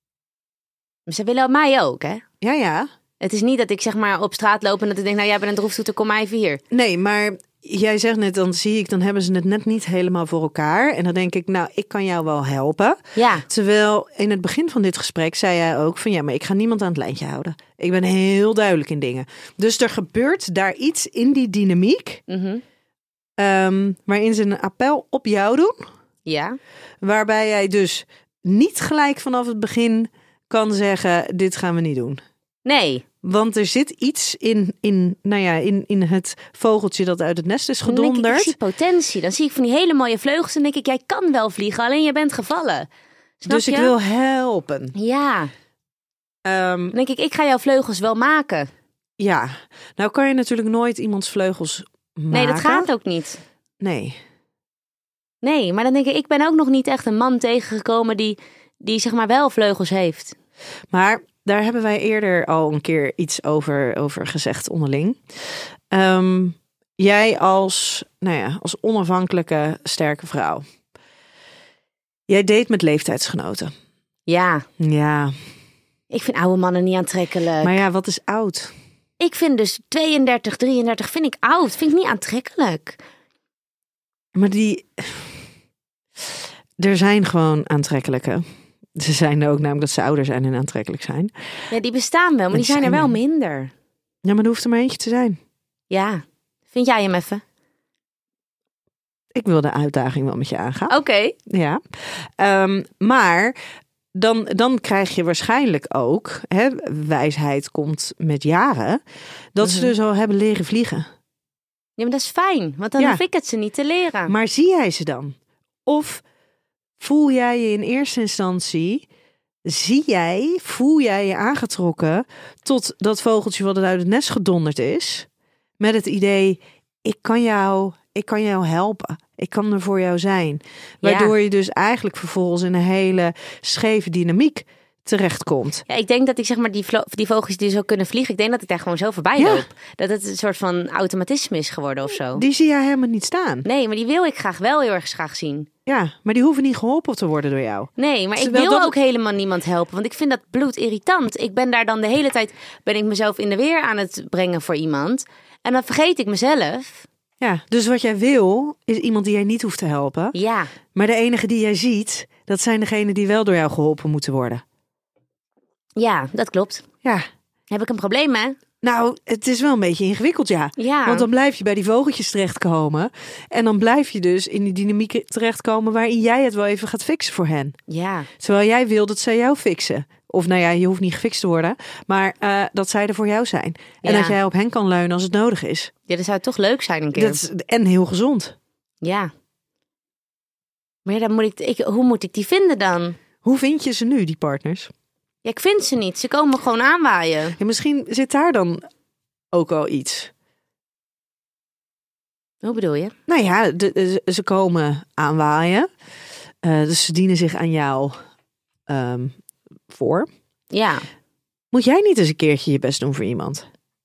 Ze willen mij ook, hè? Ja, ja. Het is niet dat ik zeg maar op straat loop en dat ik denk, nou jij bent een droeftoeter, kom maar even hier. Nee, maar jij zegt net, dan zie ik, dan hebben ze het net niet helemaal voor elkaar. En dan denk ik, nou, ik kan jou wel helpen. Ja. Terwijl in het begin van dit gesprek zei jij ook van ja, maar ik ga niemand aan het lijntje houden. Ik ben heel duidelijk in dingen. Dus er gebeurt daar iets in die dynamiek, Mm-hmm. um, waarin ze een appel op jou doen. Ja. Waarbij jij dus niet gelijk vanaf het begin kan zeggen, dit gaan we niet doen. Nee. Want er zit iets in, in, nou ja, in, in het vogeltje dat uit het nest is gedonderd. Dan denk ik, ik zie potentie. Dan zie ik van die hele mooie vleugels en denk ik, jij kan wel vliegen, alleen je bent gevallen. Snap dus je? ik wil helpen. Ja. Um, dan denk ik, ik ga jouw vleugels wel maken. Ja. Nou kan je natuurlijk nooit iemands vleugels maken. Nee, dat gaat ook niet. Nee. Nee, maar dan denk ik, ik ben ook nog niet echt een man tegengekomen die, die zeg maar wel vleugels heeft. Maar daar hebben wij eerder al een keer iets over, over gezegd onderling. Um, jij als, nou ja, als onafhankelijke, sterke vrouw. Jij date met leeftijdsgenoten. Ja. Ja. Ik vind oude mannen niet aantrekkelijk. Maar ja, wat is oud? Ik vind dus tweeëndertig, drieëndertig vind ik oud. Vind ik niet aantrekkelijk. Maar die... Er zijn gewoon aantrekkelijke. Ze zijn er ook namelijk dat ze ouder zijn en aantrekkelijk zijn. Ja, die bestaan wel, maar die, die zijn er wel minder. Ja, maar er hoeft er maar eentje te zijn. Ja. Vind jij hem even? Ik wil de uitdaging wel met je aangaan. Oké. Okay. Ja. Um, maar dan, dan krijg je waarschijnlijk ook, hè, wijsheid komt met jaren, dat mm-hmm. ze dus al hebben leren vliegen. Ja, maar dat is fijn, want dan ja. hoef ik het ze niet te leren. Maar zie jij ze dan? Of voel jij je in eerste instantie, zie jij, voel jij je aangetrokken tot dat vogeltje wat uit het nest gedonderd is, met het idee, ik kan jou, ik kan jou helpen. Ik kan er voor jou zijn. Waardoor ja. je dus eigenlijk vervolgens in een hele scheve dynamiek terechtkomt. Ja, ik denk dat ik zeg maar die, vlo- die vogels die zo kunnen vliegen, ik denk dat ik daar gewoon zo voorbij ja. loop. Dat het een soort van automatisme is geworden of zo. Die zie jij helemaal niet staan. Nee, maar die wil ik graag wel heel erg graag zien. Ja, maar die hoeven niet geholpen te worden door jou. Nee, maar Terwijl ik wil dat... ook helemaal niemand helpen. Want ik vind dat bloedirritant. Ik ben daar dan de hele tijd, ben ik mezelf in de weer aan het brengen voor iemand. En dan vergeet ik mezelf. Ja, dus wat jij wil, is iemand die jij niet hoeft te helpen. Ja. Maar de enige die jij ziet, dat zijn degenen die wel door jou geholpen moeten worden. Ja, dat klopt. Ja. Heb ik een probleem, hè? Nou, het is wel een beetje ingewikkeld, ja. Ja. Want dan blijf je bij die vogeltjes terechtkomen. En dan blijf je dus in die dynamiek terechtkomen waarin jij het wel even gaat fixen voor hen. Ja. Terwijl jij wil dat zij jou fixen. Of nou ja, je hoeft niet gefixt te worden. Maar uh, dat zij er voor jou zijn. En Ja. dat jij op hen kan leunen als het nodig is. Ja, dat zou toch leuk zijn een keer. Dat is, en heel gezond. Ja. Maar ja, dan moet ik, ik, hoe moet ik die vinden dan? Hoe vind je ze nu, die partners? Ja, ik vind ze niet. Ze komen gewoon aanwaaien. Ja, misschien zit daar dan ook al iets. Hoe bedoel je? Nou ja, de, de, ze komen aanwaaien. Uh, dus ze dienen zich aan jou um, voor. Ja. Moet jij niet eens een keertje je best doen voor iemand?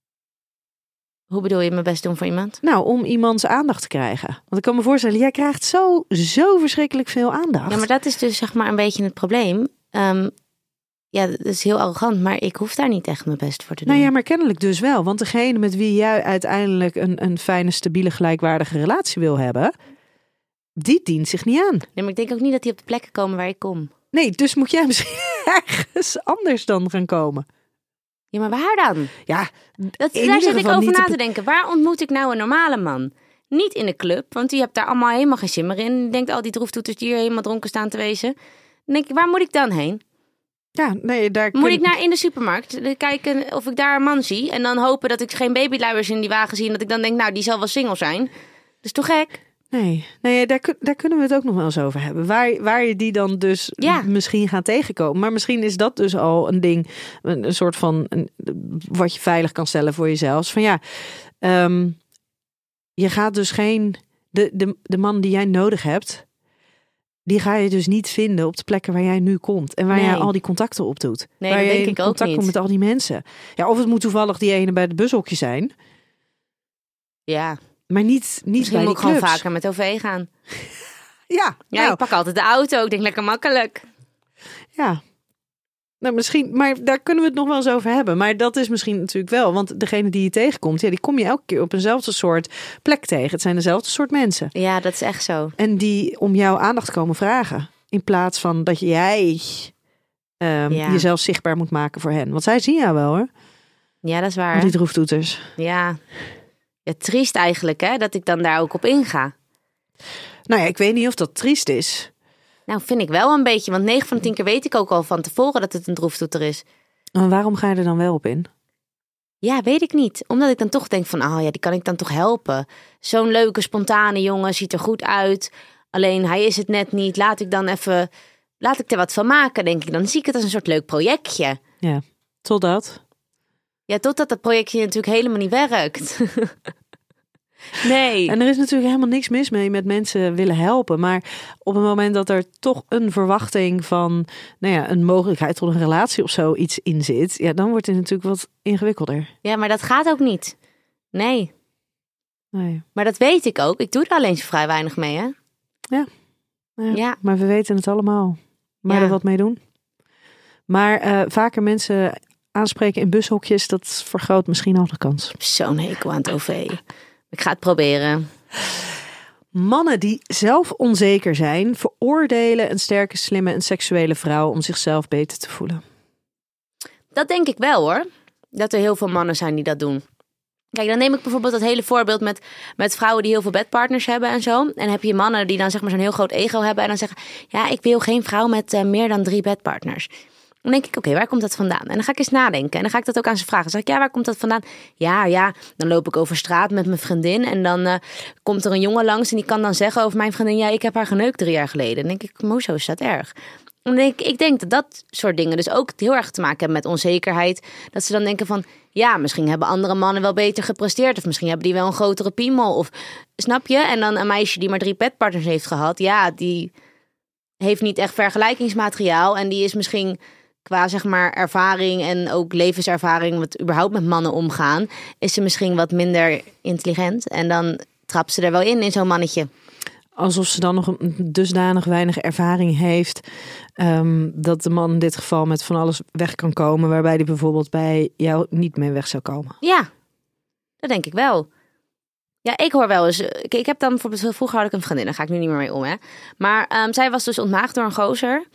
Hoe bedoel je mijn best doen voor iemand? Nou, om iemands aandacht te krijgen. Want ik kan me voorstellen, jij krijgt zo, zo verschrikkelijk veel aandacht. Ja, maar dat is dus zeg maar een beetje het probleem. Um, ja, dat is heel arrogant, maar ik hoef daar niet echt mijn best voor te doen. Nou ja, maar kennelijk dus wel. Want degene met wie jij uiteindelijk een, een fijne, stabiele, gelijkwaardige relatie wil hebben, die dient zich niet aan. Nee, maar ik denk ook niet dat die op de plekken komen waar ik kom. Nee, dus moet jij misschien ergens anders dan gaan komen. Ja, maar waar dan? Ja, dat, daar zit ik over na te denken. Waar ontmoet ik nou een normale man? Niet in de club, want die hebt daar allemaal helemaal geen zin meer in. Je denkt al die droeftoeters die hier helemaal dronken staan te wezen. Dan denk ik, waar moet ik dan heen? Ja, nee, daar Moet kun... ik naar in de supermarkt kijken of ik daar een man zie en dan hopen dat ik geen babyluiers in die wagen zie en dat ik dan denk, nou, die zal wel single zijn. Dat is toch gek? Nee, nee daar, daar kunnen we het ook nog wel eens over hebben. Waar, waar je die dan dus ja. misschien gaat tegenkomen. Maar misschien is dat dus al een ding, een, een soort van, een, wat je veilig kan stellen voor jezelf. Van ja, um, je gaat dus geen, de, de, de man die jij nodig hebt, die ga je dus niet vinden op de plekken waar jij nu komt. En waar nee. jij al die contacten op doet. Nee, waar dat je denk in ik ook contact niet. komt met al die mensen. Ja, of het moet toevallig die ene bij het bushokje zijn. Ja. Maar niet, niet Misschien bij moet ik die gewoon clubs. vaker met O V gaan. Ja, Ja, nou, ik pak altijd de auto. Ik denk lekker makkelijk. ja. Nou, misschien, maar daar kunnen we het nog wel eens over hebben. Maar dat is misschien natuurlijk wel, want degene die je tegenkomt, ja, die kom je elke keer op eenzelfde soort plek tegen. Het zijn dezelfde soort mensen. Ja, dat is echt zo. En die om jouw aandacht komen vragen. In plaats van dat jij um, Ja. jezelf zichtbaar moet maken voor hen. Want zij zien jou wel, hoor. Ja, dat is waar. Al die droeftoeters. Ja. Ja, triest eigenlijk, hè, dat ik dan daar ook op inga. Nou ja, ik weet niet of dat triest is. Nou, vind ik wel een beetje. Want negen van de tien keer weet ik ook al van tevoren dat het een droeftoeter is. En waarom ga je er dan wel op in? Ja, weet ik niet. Omdat ik dan toch denk van, oh ja, die kan ik dan toch helpen. Zo'n leuke, spontane jongen, ziet er goed uit. Alleen hij is het net niet. Laat ik dan even, laat ik er wat van maken, denk ik. Dan zie ik het als een soort leuk projectje. Ja, totdat. Ja, totdat dat projectje natuurlijk helemaal niet werkt. Nee. En er is natuurlijk helemaal niks mis mee met mensen willen helpen. Maar op het moment dat er toch een verwachting van, nou ja, een mogelijkheid tot een relatie of zo iets in zit, ja, dan wordt het natuurlijk wat ingewikkelder. Ja, maar dat gaat ook niet. Nee. Nee. Maar dat weet ik ook. Ik doe er alleen zo vrij weinig mee, hè? Ja. Ja, Ja. Maar we weten het allemaal. Maar Ja. er wat mee doen. Maar uh, vaker mensen aanspreken in bushokjes, dat vergroot misschien al de kans. Zo'n hekel aan het O V. Ik ga het proberen. Mannen die zelf onzeker zijn, veroordelen een sterke, slimme en seksuele vrouw om zichzelf beter te voelen. Dat denk ik wel, hoor. Dat er heel veel mannen zijn die dat doen. Kijk, dan neem ik bijvoorbeeld dat hele voorbeeld met, met vrouwen die heel veel bedpartners hebben en zo. En dan heb je mannen die dan zeg maar zo'n heel groot ego hebben en dan zeggen, ja, ik wil geen vrouw met uh, meer dan drie bedpartners. Dan denk ik, oké, okay, waar komt dat vandaan? En dan ga ik eens nadenken. En dan ga ik dat ook aan ze vragen. Dan zeg ik, ja, waar komt dat vandaan? Ja, ja, dan loop ik over straat met mijn vriendin. En dan uh, komt er een jongen langs en die kan dan zeggen over mijn vriendin, ja, ik heb haar geneukt drie jaar geleden. Dan denk ik, hoezo is dat erg? En dan denk ik, ik denk dat dat soort dingen dus ook heel erg te maken hebben met onzekerheid. Dat ze dan denken van, ja, misschien hebben andere mannen wel beter gepresteerd. Of misschien hebben die wel een grotere piemel. Of, snap je? En dan een meisje die maar drie petpartners heeft gehad. Ja, die heeft niet echt vergelijkingsmateriaal. En die is misschien qua zeg maar ervaring en ook levenservaring, wat überhaupt met mannen omgaan, is ze misschien wat minder intelligent. En dan trapt ze er wel in, in zo'n mannetje. Alsof ze dan nog een dusdanig weinig ervaring heeft, um, dat de man in dit geval met van alles weg kan komen, waarbij die bijvoorbeeld bij jou niet mee weg zou komen. Ja, dat denk ik wel. Ja, ik hoor wel eens. Ik, ik heb dan bijvoorbeeld, vroeger had ik een vriendin, daar ga ik nu niet meer mee om, hè. Maar um, zij was dus ontmaagd door een gozer.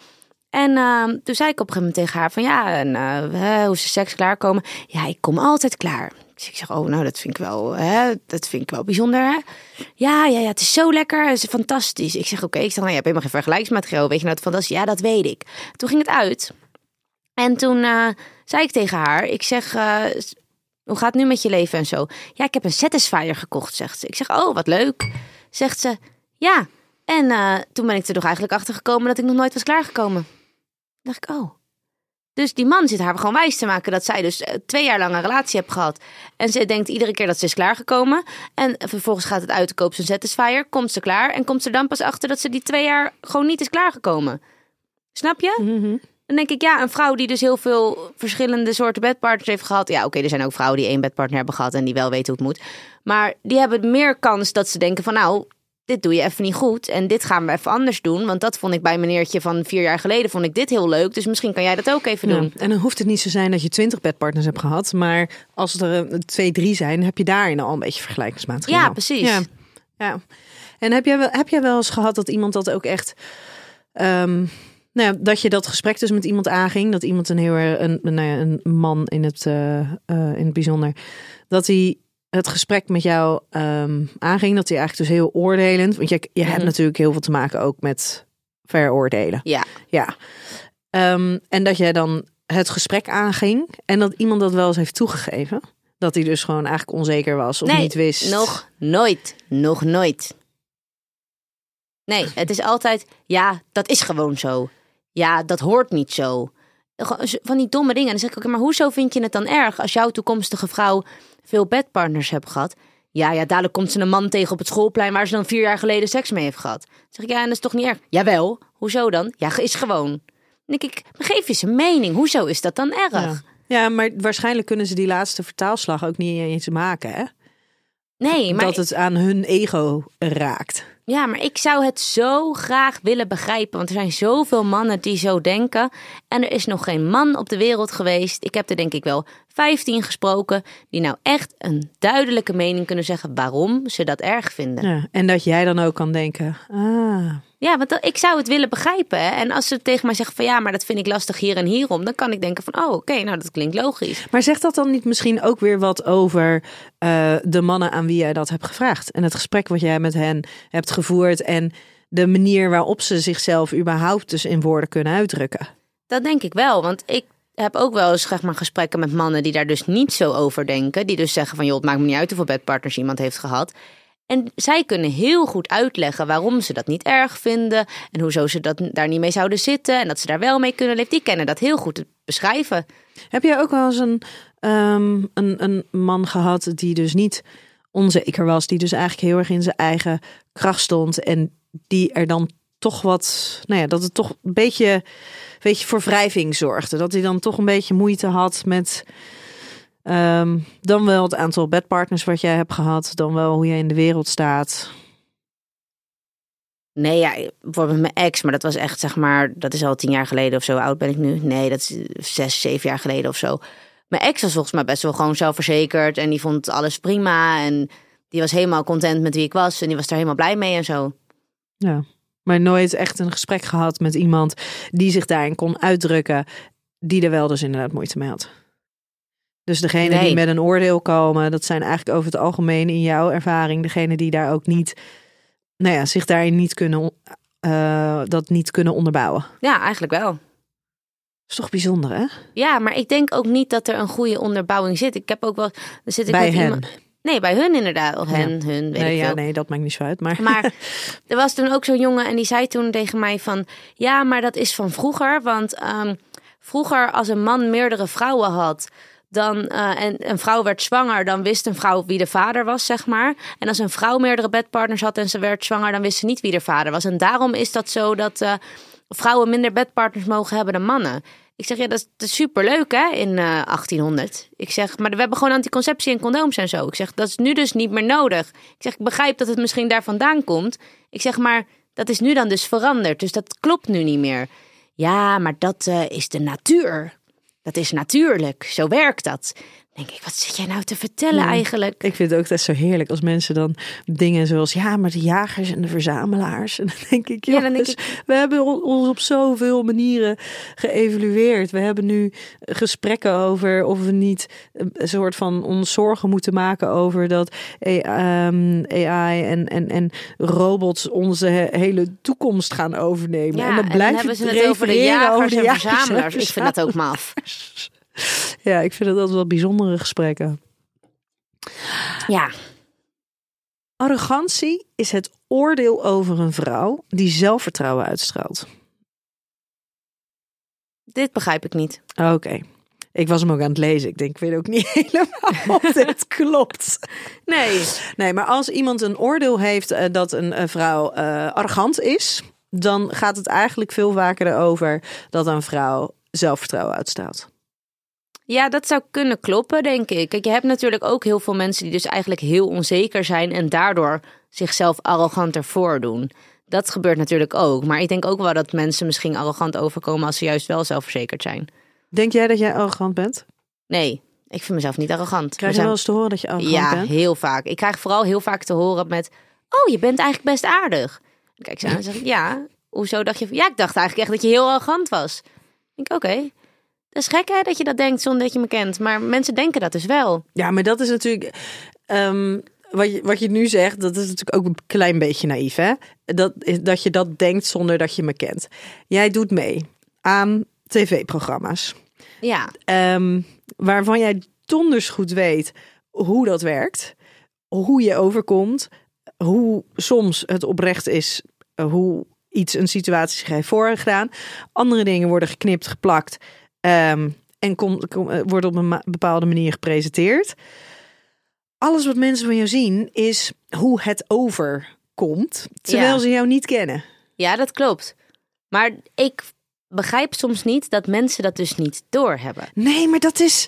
En uh, toen zei ik op een gegeven moment tegen haar van ja, en, uh, hoe ze seks klaarkomen. Ja, ik kom altijd klaar. Dus ik zeg, oh, nou, dat vind ik wel, hè, dat vind ik wel bijzonder, hè? Ja, ja, ja, het is zo lekker, het is fantastisch. Ik zeg, oké, okay. Ik zeg, nou, je hebt helemaal geen vergelijkingsmateriaal. Weet je nou, het fantastisch? Ja, dat weet ik. Toen ging het uit. En toen uh, zei ik tegen haar, ik zeg, uh, hoe gaat het nu met je leven en zo? Ja, ik heb een Satisfyer gekocht, zegt ze. Ik zeg, oh, wat leuk. Zegt ze, ja. En uh, toen ben ik er toch eigenlijk achter gekomen dat ik nog nooit was klaargekomen. Toen dacht ik, oh. Dus die man zit haar gewoon wijs te maken dat zij dus twee jaar lang een relatie heeft gehad. En ze denkt iedere keer dat ze is klaargekomen. En vervolgens gaat het uit, te koop zijn Satisfyer, komt ze klaar. En komt ze dan pas achter dat ze die twee jaar gewoon niet is klaargekomen. Snap je? Mm-hmm. Dan denk ik, ja, een vrouw die dus heel veel verschillende soorten bedpartners heeft gehad. Ja, oké, okay, er zijn ook vrouwen die één bedpartner hebben gehad en die wel weten hoe het moet. Maar die hebben meer kans dat ze denken van nou, dit doe je even niet goed. En dit gaan we even anders doen. Want dat vond ik bij meneertje van vier jaar geleden, vond ik dit heel leuk. Dus misschien kan jij dat ook even doen. Ja, en dan hoeft het niet zo zijn dat je twintig bedpartners hebt gehad. Maar als er twee, drie zijn, heb je daarin al een beetje vergelijkingsmateriaal. Ja, precies. Ja. Ja. En heb jij, wel, heb jij wel eens gehad dat iemand dat ook echt... Um, nou ja, dat je dat gesprek dus met iemand aanging. Dat iemand een heel een, nou ja, een man in het, uh, uh, in het bijzonder. Dat hij het gesprek met jou um, aanging. Dat hij eigenlijk dus heel oordelend. Want je, je mm-hmm. hebt natuurlijk heel veel te maken ook met veroordelen. Ja. Ja. Um, en dat jij dan het gesprek aanging. En dat iemand dat wel eens heeft toegegeven. Dat hij dus gewoon eigenlijk onzeker was of nee, niet wist. nog nooit. Nog nooit. Nee, het is altijd, ja, dat is gewoon zo. Ja, dat hoort niet zo. Van die domme dingen. En dan zeg ik ook, maar hoezo vind je het dan erg als jouw toekomstige vrouw veel bedpartners hebt gehad? Ja, ja, dadelijk komt ze een man tegen op het schoolplein waar ze dan vier jaar geleden seks mee heeft gehad. Dan zeg ik, ja, en dat is toch niet erg? Jawel, hoezo dan? Ja, is gewoon. Dan denk ik, maar geef je zijn mening. Hoezo is dat dan erg? Ja. ja, maar waarschijnlijk kunnen ze die laatste vertaalslag ook niet eens maken, hè? Nee, maar... Dat het aan hun ego raakt. Ja, maar ik zou het zo graag willen begrijpen. Want er zijn zoveel mannen die zo denken. En er is nog geen man op de wereld geweest. Ik heb er denk ik wel vijftien gesproken. Die nou echt een duidelijke mening kunnen zeggen waarom ze dat erg vinden. Ja, en dat jij dan ook kan denken. Ah. Ja, want dat, ik zou het willen begrijpen. Hè? En als ze tegen mij zeggen van ja, maar dat vind ik lastig hier en hierom. Dan kan ik denken van oh, oké, okay, nou dat klinkt logisch. Maar zegt dat dan niet misschien ook weer wat over uh, de mannen aan wie jij dat hebt gevraagd? En het gesprek wat jij met hen hebt gevoerd. En de manier waarop ze zichzelf überhaupt dus in woorden kunnen uitdrukken. Dat denk ik wel, want ik heb ook wel eens zeg maar, gesprekken met mannen die daar dus niet zo over denken. Die dus zeggen van joh, het maakt me niet uit hoeveel bedpartners iemand heeft gehad. En zij kunnen heel goed uitleggen waarom ze dat niet erg vinden. En hoezo ze dat daar niet mee zouden zitten. En dat ze daar wel mee kunnen leven. Die kennen dat heel goed te beschrijven. Heb jij ook wel eens een, um, een, een man gehad die dus niet onzeker was. Die dus eigenlijk heel erg in zijn eigen kracht stond. En die er dan toch wat, nou ja, dat het toch een beetje, weet je, voor wrijving zorgde. Dat hij dan toch een beetje moeite had met... Um, dan wel het aantal bedpartners wat jij hebt gehad. Dan wel hoe jij in de wereld staat. Nee, ja, bijvoorbeeld mijn ex. Maar dat was echt, zeg maar, dat is al tien jaar geleden of zo. Oud ben ik nu? Nee, dat is zes, zeven jaar geleden of zo. Mijn ex was volgens mij best wel gewoon zelfverzekerd. En die vond alles prima. En die was helemaal content met wie ik was. En die was daar helemaal blij mee en zo. Ja, maar nooit echt een gesprek gehad met iemand die zich daarin kon uitdrukken. Die er wel dus inderdaad moeite mee had. Dus degene nee. die met een oordeel komen, dat zijn eigenlijk over het algemeen in jouw ervaring degene die daar ook niet, nou ja, zich daarin niet kunnen, uh, dat niet kunnen onderbouwen. Ja, eigenlijk wel. Dat is toch bijzonder, hè? Ja, maar ik denk ook niet dat er een goede onderbouwing zit. Ik heb ook wel, er zit ik bij met hen. Iemand... Nee, bij hun inderdaad. Of hen, ja. hun, weet nee, ik ja, veel. nee, dat maakt niet zo uit. Maar... maar er was toen ook zo'n jongen en die zei toen tegen mij van, ja, maar dat is van vroeger. Want um, vroeger als een man meerdere vrouwen had, dan uh, en een vrouw werd zwanger, dan wist een vrouw wie de vader was, zeg maar. En als een vrouw meerdere bedpartners had en ze werd zwanger, dan wist ze niet wie de vader was. En daarom is dat zo dat uh, vrouwen minder bedpartners mogen hebben dan mannen. Ik zeg, ja, dat is, dat is superleuk, hè, in uh, achttienhonderd. Ik zeg, maar we hebben gewoon anticonceptie en condooms en zo. Ik zeg, dat is nu dus niet meer nodig. Ik zeg, ik begrijp dat het misschien daar vandaan komt. Ik zeg, maar dat is nu dan dus veranderd. Dus dat klopt nu niet meer. Ja, maar dat uh, is de natuur. Dat is natuurlijk. Zo werkt dat. denk ik, wat zit jij nou te vertellen Ja, eigenlijk? Ik vind het ook echt zo heerlijk als mensen dan dingen zoals... ja, maar de jagers en de verzamelaars. En dan denk ik, Ja, dan denk jongens, we hebben ons op zoveel manieren geëvalueerd. We hebben nu gesprekken over of we niet een soort van ons zorgen moeten maken over dat A I en, en, en robots onze hele toekomst gaan overnemen. Ja, en dan en blijf hebben je ze het over de jagers over de en jagers verzamelaars. Ik vind dat ook maf. Ja, ik vind het altijd wel bijzondere gesprekken. Ja. Arrogantie is het oordeel over een vrouw die zelfvertrouwen uitstraalt. Dit begrijp ik niet. Oké. Okay. Ik was hem ook aan het lezen. Ik denk, ik weet ook niet helemaal of dit klopt. Nee. Nee, maar als iemand een oordeel heeft uh, dat een uh, vrouw uh, arrogant is, dan gaat het eigenlijk veel vaker erover dat een vrouw zelfvertrouwen uitstraalt. Ja, dat zou kunnen kloppen, denk ik. Kijk, je hebt natuurlijk ook heel veel mensen die dus eigenlijk heel onzeker zijn en daardoor zichzelf arroganter voordoen. Dat gebeurt natuurlijk ook. Maar ik denk ook wel dat mensen misschien arrogant overkomen als ze juist wel zelfverzekerd zijn. Denk jij dat jij arrogant bent? Nee, ik vind mezelf niet arrogant. Krijg je zijn... wel eens te horen dat je arrogant ja, bent? Ja, heel vaak. Ik krijg vooral heel vaak te horen met... oh, je bent eigenlijk best aardig. Kijk ze aan en zeg ik, ja, hoezo dacht je... ja, ik dacht eigenlijk echt dat je heel arrogant was. Ik denk, oké. Okay. Dat is gek hè, dat je dat denkt zonder dat je me kent. Maar mensen denken dat dus wel. Ja, maar dat is natuurlijk... Um, wat, je, wat je nu zegt, dat is natuurlijk ook een klein beetje naïef. Hè? Dat, dat je dat denkt zonder dat je me kent. Jij doet mee aan tv-programma's. Ja. Um, waarvan jij donders goed weet hoe dat werkt. Hoe je overkomt. Hoe soms het oprecht is. Hoe iets, een situatie zich heeft voorgedaan. Andere dingen worden geknipt, geplakt... Um, en kom, kom, wordt op een ma- bepaalde manier gepresenteerd. Alles wat mensen van jou zien is hoe het overkomt, terwijl ja. ze jou niet kennen. Ja, dat klopt. Maar ik begrijp soms niet dat mensen dat dus niet doorhebben. Nee, maar dat is...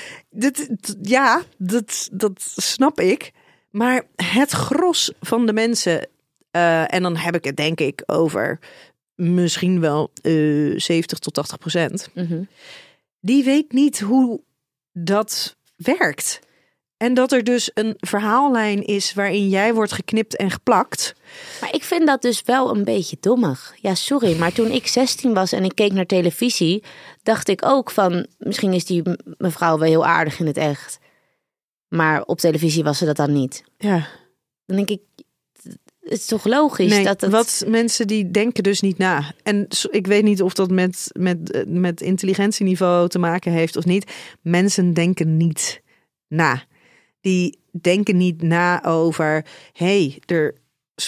Dat, ja, dat, dat snap ik. Maar het gros van de mensen... Uh, en dan heb ik het denk ik over... misschien wel uh, zeventig tot tachtig procent. Mm-hmm. Die weet niet hoe dat werkt. En dat er dus een verhaallijn is waarin jij wordt geknipt en geplakt. Maar ik vind dat dus wel een beetje dommig. Ja, sorry, maar toen ik zestien was en ik keek naar televisie... dacht ik ook van, misschien is die mevrouw wel heel aardig in het echt. Maar op televisie was ze dat dan niet. Ja. Dan denk ik... het is toch logisch? Nee, dat het... wat mensen die denken dus niet na. En ik weet niet of dat met, met, met intelligentieniveau te maken heeft of niet. Mensen denken niet na. Die denken niet na over... hé, hey, er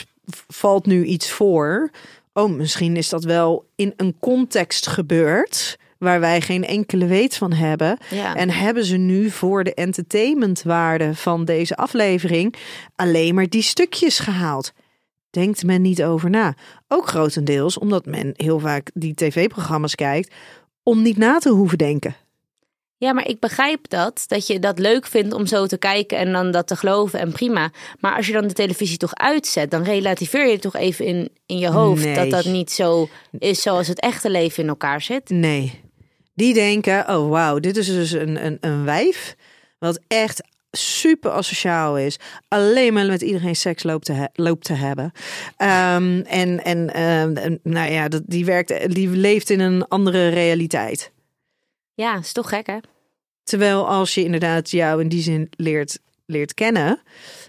valt nu iets voor. Oh, misschien is dat wel in een context gebeurd... waar wij geen enkele weet van hebben. Ja. En hebben ze nu voor de entertainmentwaarde van deze aflevering... alleen maar die stukjes gehaald. Denkt men niet over na. Ook grotendeels omdat men heel vaak die tv-programma's kijkt... om niet na te hoeven denken. Ja, maar ik begrijp dat. Dat je dat leuk vindt om zo te kijken en dan dat te geloven en prima. Maar als je dan de televisie toch uitzet... dan relativeer je toch even in, in je hoofd... Nee. dat dat niet zo is zoals het echte leven in elkaar zit. Nee. Die denken, oh wauw, dit is dus een, een, een wijf... wat echt... super asociaal is. Alleen maar met iedereen seks loopt te, he- loopt te hebben. Um, en en uh, nou ja, dat, die, werkt, die leeft in een andere realiteit. Ja, is toch gek hè? Terwijl als je inderdaad jou in die zin leert, leert kennen...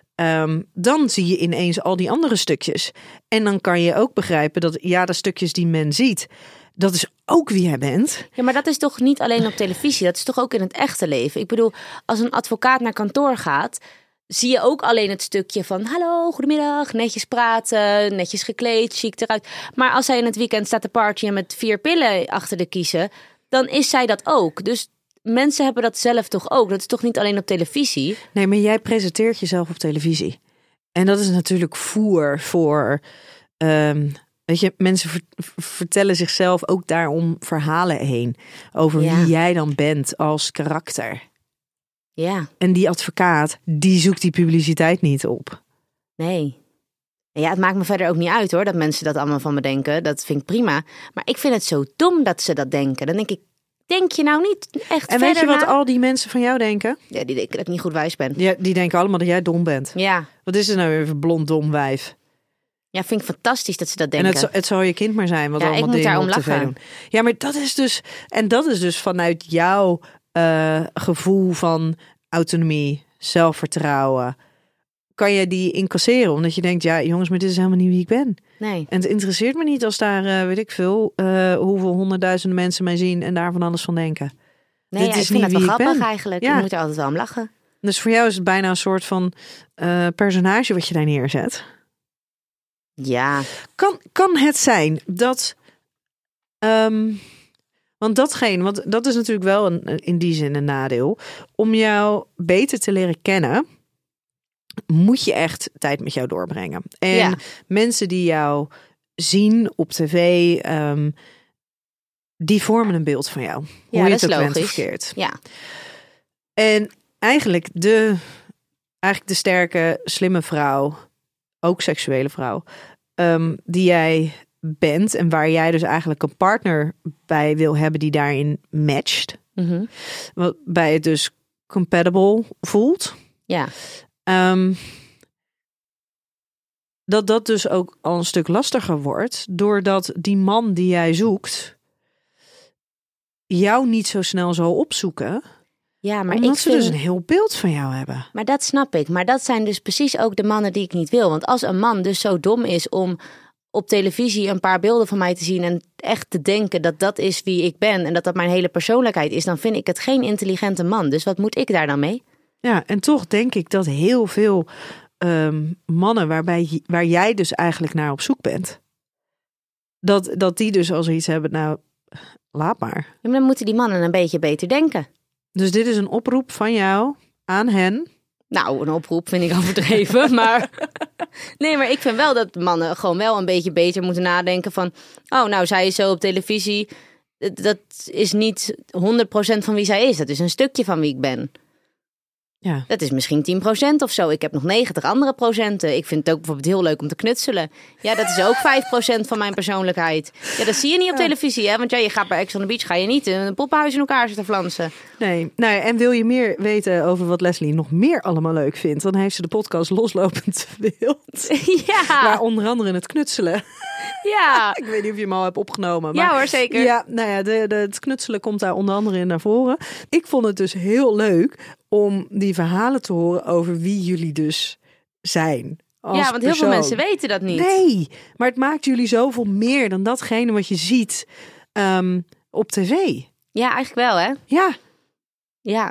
Um, dan zie je ineens al die andere stukjes. En dan kan je ook begrijpen dat ja, de stukjes die men ziet... dat is ook wie jij bent. Ja, maar dat is toch niet alleen op televisie. Dat is toch ook in het echte leven. Ik bedoel, als een advocaat naar kantoor gaat... zie je ook alleen het stukje van... hallo, goedemiddag, netjes praten, netjes gekleed, chic eruit. Maar als zij in het weekend staat te partyen met vier pillen achter de kiezen... dan is zij dat ook. Dus mensen hebben dat zelf toch ook. Dat is toch niet alleen op televisie? Nee, maar jij presenteert jezelf op televisie. En dat is natuurlijk voer voor... Um, weet je, mensen ver- vertellen zichzelf ook daarom verhalen heen. Over Ja. wie jij dan bent als karakter. Ja, En die advocaat, die zoekt die publiciteit niet op. nee. Ja, het maakt me verder ook niet uit hoor, dat mensen dat allemaal van me denken. Dat vind ik prima. Maar ik vind het zo dom dat ze dat denken. Dan denk ik, denk je nou niet echt En verder weet je wat na? al die mensen van jou denken? Ja, die denken dat ik niet goed wijs ben. Ja, die denken allemaal dat jij dom bent. Ja, Wat is er nou weer voor blond dom wijf? ja vind ik fantastisch dat ze dat En denken. het, zal- het zal je kind maar zijn wat Ja, ik allemaal moet dingen daarom op tv lachen. doen. Ja, maar dat is dus... En dat is dus vanuit jouw eh, gevoel van autonomie, zelfvertrouwen. Kan je die incasseren? Omdat je denkt, ja jongens, maar dit is helemaal niet wie ik ben. Nee. En het interesseert me niet als daar, eh, weet ik veel, eh, hoeveel honderdduizenden mensen mij zien en daar van alles van denken. Nee, Dit ja, is ik vind niet dat wel wie ik grappig ben. eigenlijk. Ja. Je moet er altijd wel om lachen. Dus voor jou is het bijna een soort van eh, personage wat je daar neerzet. Ja, Kan, kan het zijn dat... ehm, want datgene, want dat is natuurlijk wel een, in die zin een nadeel. Om jou beter te leren kennen, moet je echt tijd met jou doorbrengen. En Ja. mensen die jou zien op tv, ehm, die vormen een beeld van jou. Ja, Hoe je dat het is ook bent of logisch. verkeerd. ja. En eigenlijk de, eigenlijk de sterke, slimme vrouw, ook seksuele vrouw, ehm, die jij bent en waar jij dus eigenlijk een partner bij wil hebben die daarin matcht. Mhm. Waarbij het dus compatible voelt. Ja. Ehm, dat dat dus ook al een stuk lastiger wordt, doordat die man die jij zoekt jou niet zo snel zal opzoeken, Ja, maar omdat ik ze vind... dus een heel beeld van jou hebben. Maar dat snap ik. Maar dat zijn dus precies ook de mannen die ik niet wil. Want als een man dus zo dom is om op televisie een paar beelden van mij te zien en echt te denken dat dat is wie ik ben en dat dat mijn hele persoonlijkheid is, dan vind ik het geen intelligente man. Dus wat moet ik daar dan mee? Ja, en toch denk ik dat heel veel ehm, mannen waarbij, waar jij dus eigenlijk naar op zoek bent, dat, dat die dus al zoiets hebben, nou, laat maar. Ja, maar dan moeten die mannen een beetje beter denken. Dus dit is een oproep van jou aan hen. Nou, een oproep vind ik overdreven, maar... Nee, maar ik vind wel dat mannen gewoon wel een beetje beter moeten nadenken van... Oh, nou, zij is zo op televisie. Dat is niet honderd procent van wie zij is. Dat is een stukje van wie ik ben. Ja. Dat is misschien tien procent of zo. Ik heb nog negentig andere procenten. Ik vind het ook bijvoorbeeld heel leuk om te knutselen. Ja, dat is ook vijf procent van mijn persoonlijkheid. Ja, dat zie je niet op televisie, hè? Want ja, je gaat bij Ex on the Beach, ga je niet een poppenhuis in elkaar zitten flansen. Nee, nou ja, en wil je meer weten over wat Leslie nog meer allemaal leuk vindt, dan heeft ze de podcast Loslopend Wild. Ja, Waar onder andere het knutselen. ja. Ik weet niet of je hem al hebt opgenomen. Maar Ja hoor, zeker. Ja, nou ja, de, de, het knutselen komt daar onder andere in naar voren. Ik vond het dus heel leuk om die verhalen te horen over wie jullie dus zijn. Als Ja, want heel veel persoon. mensen weten dat niet. Nee, maar het maakt jullie zoveel meer dan datgene wat je ziet ehm, op tv. Ja, eigenlijk wel, hè? Ja, Ja.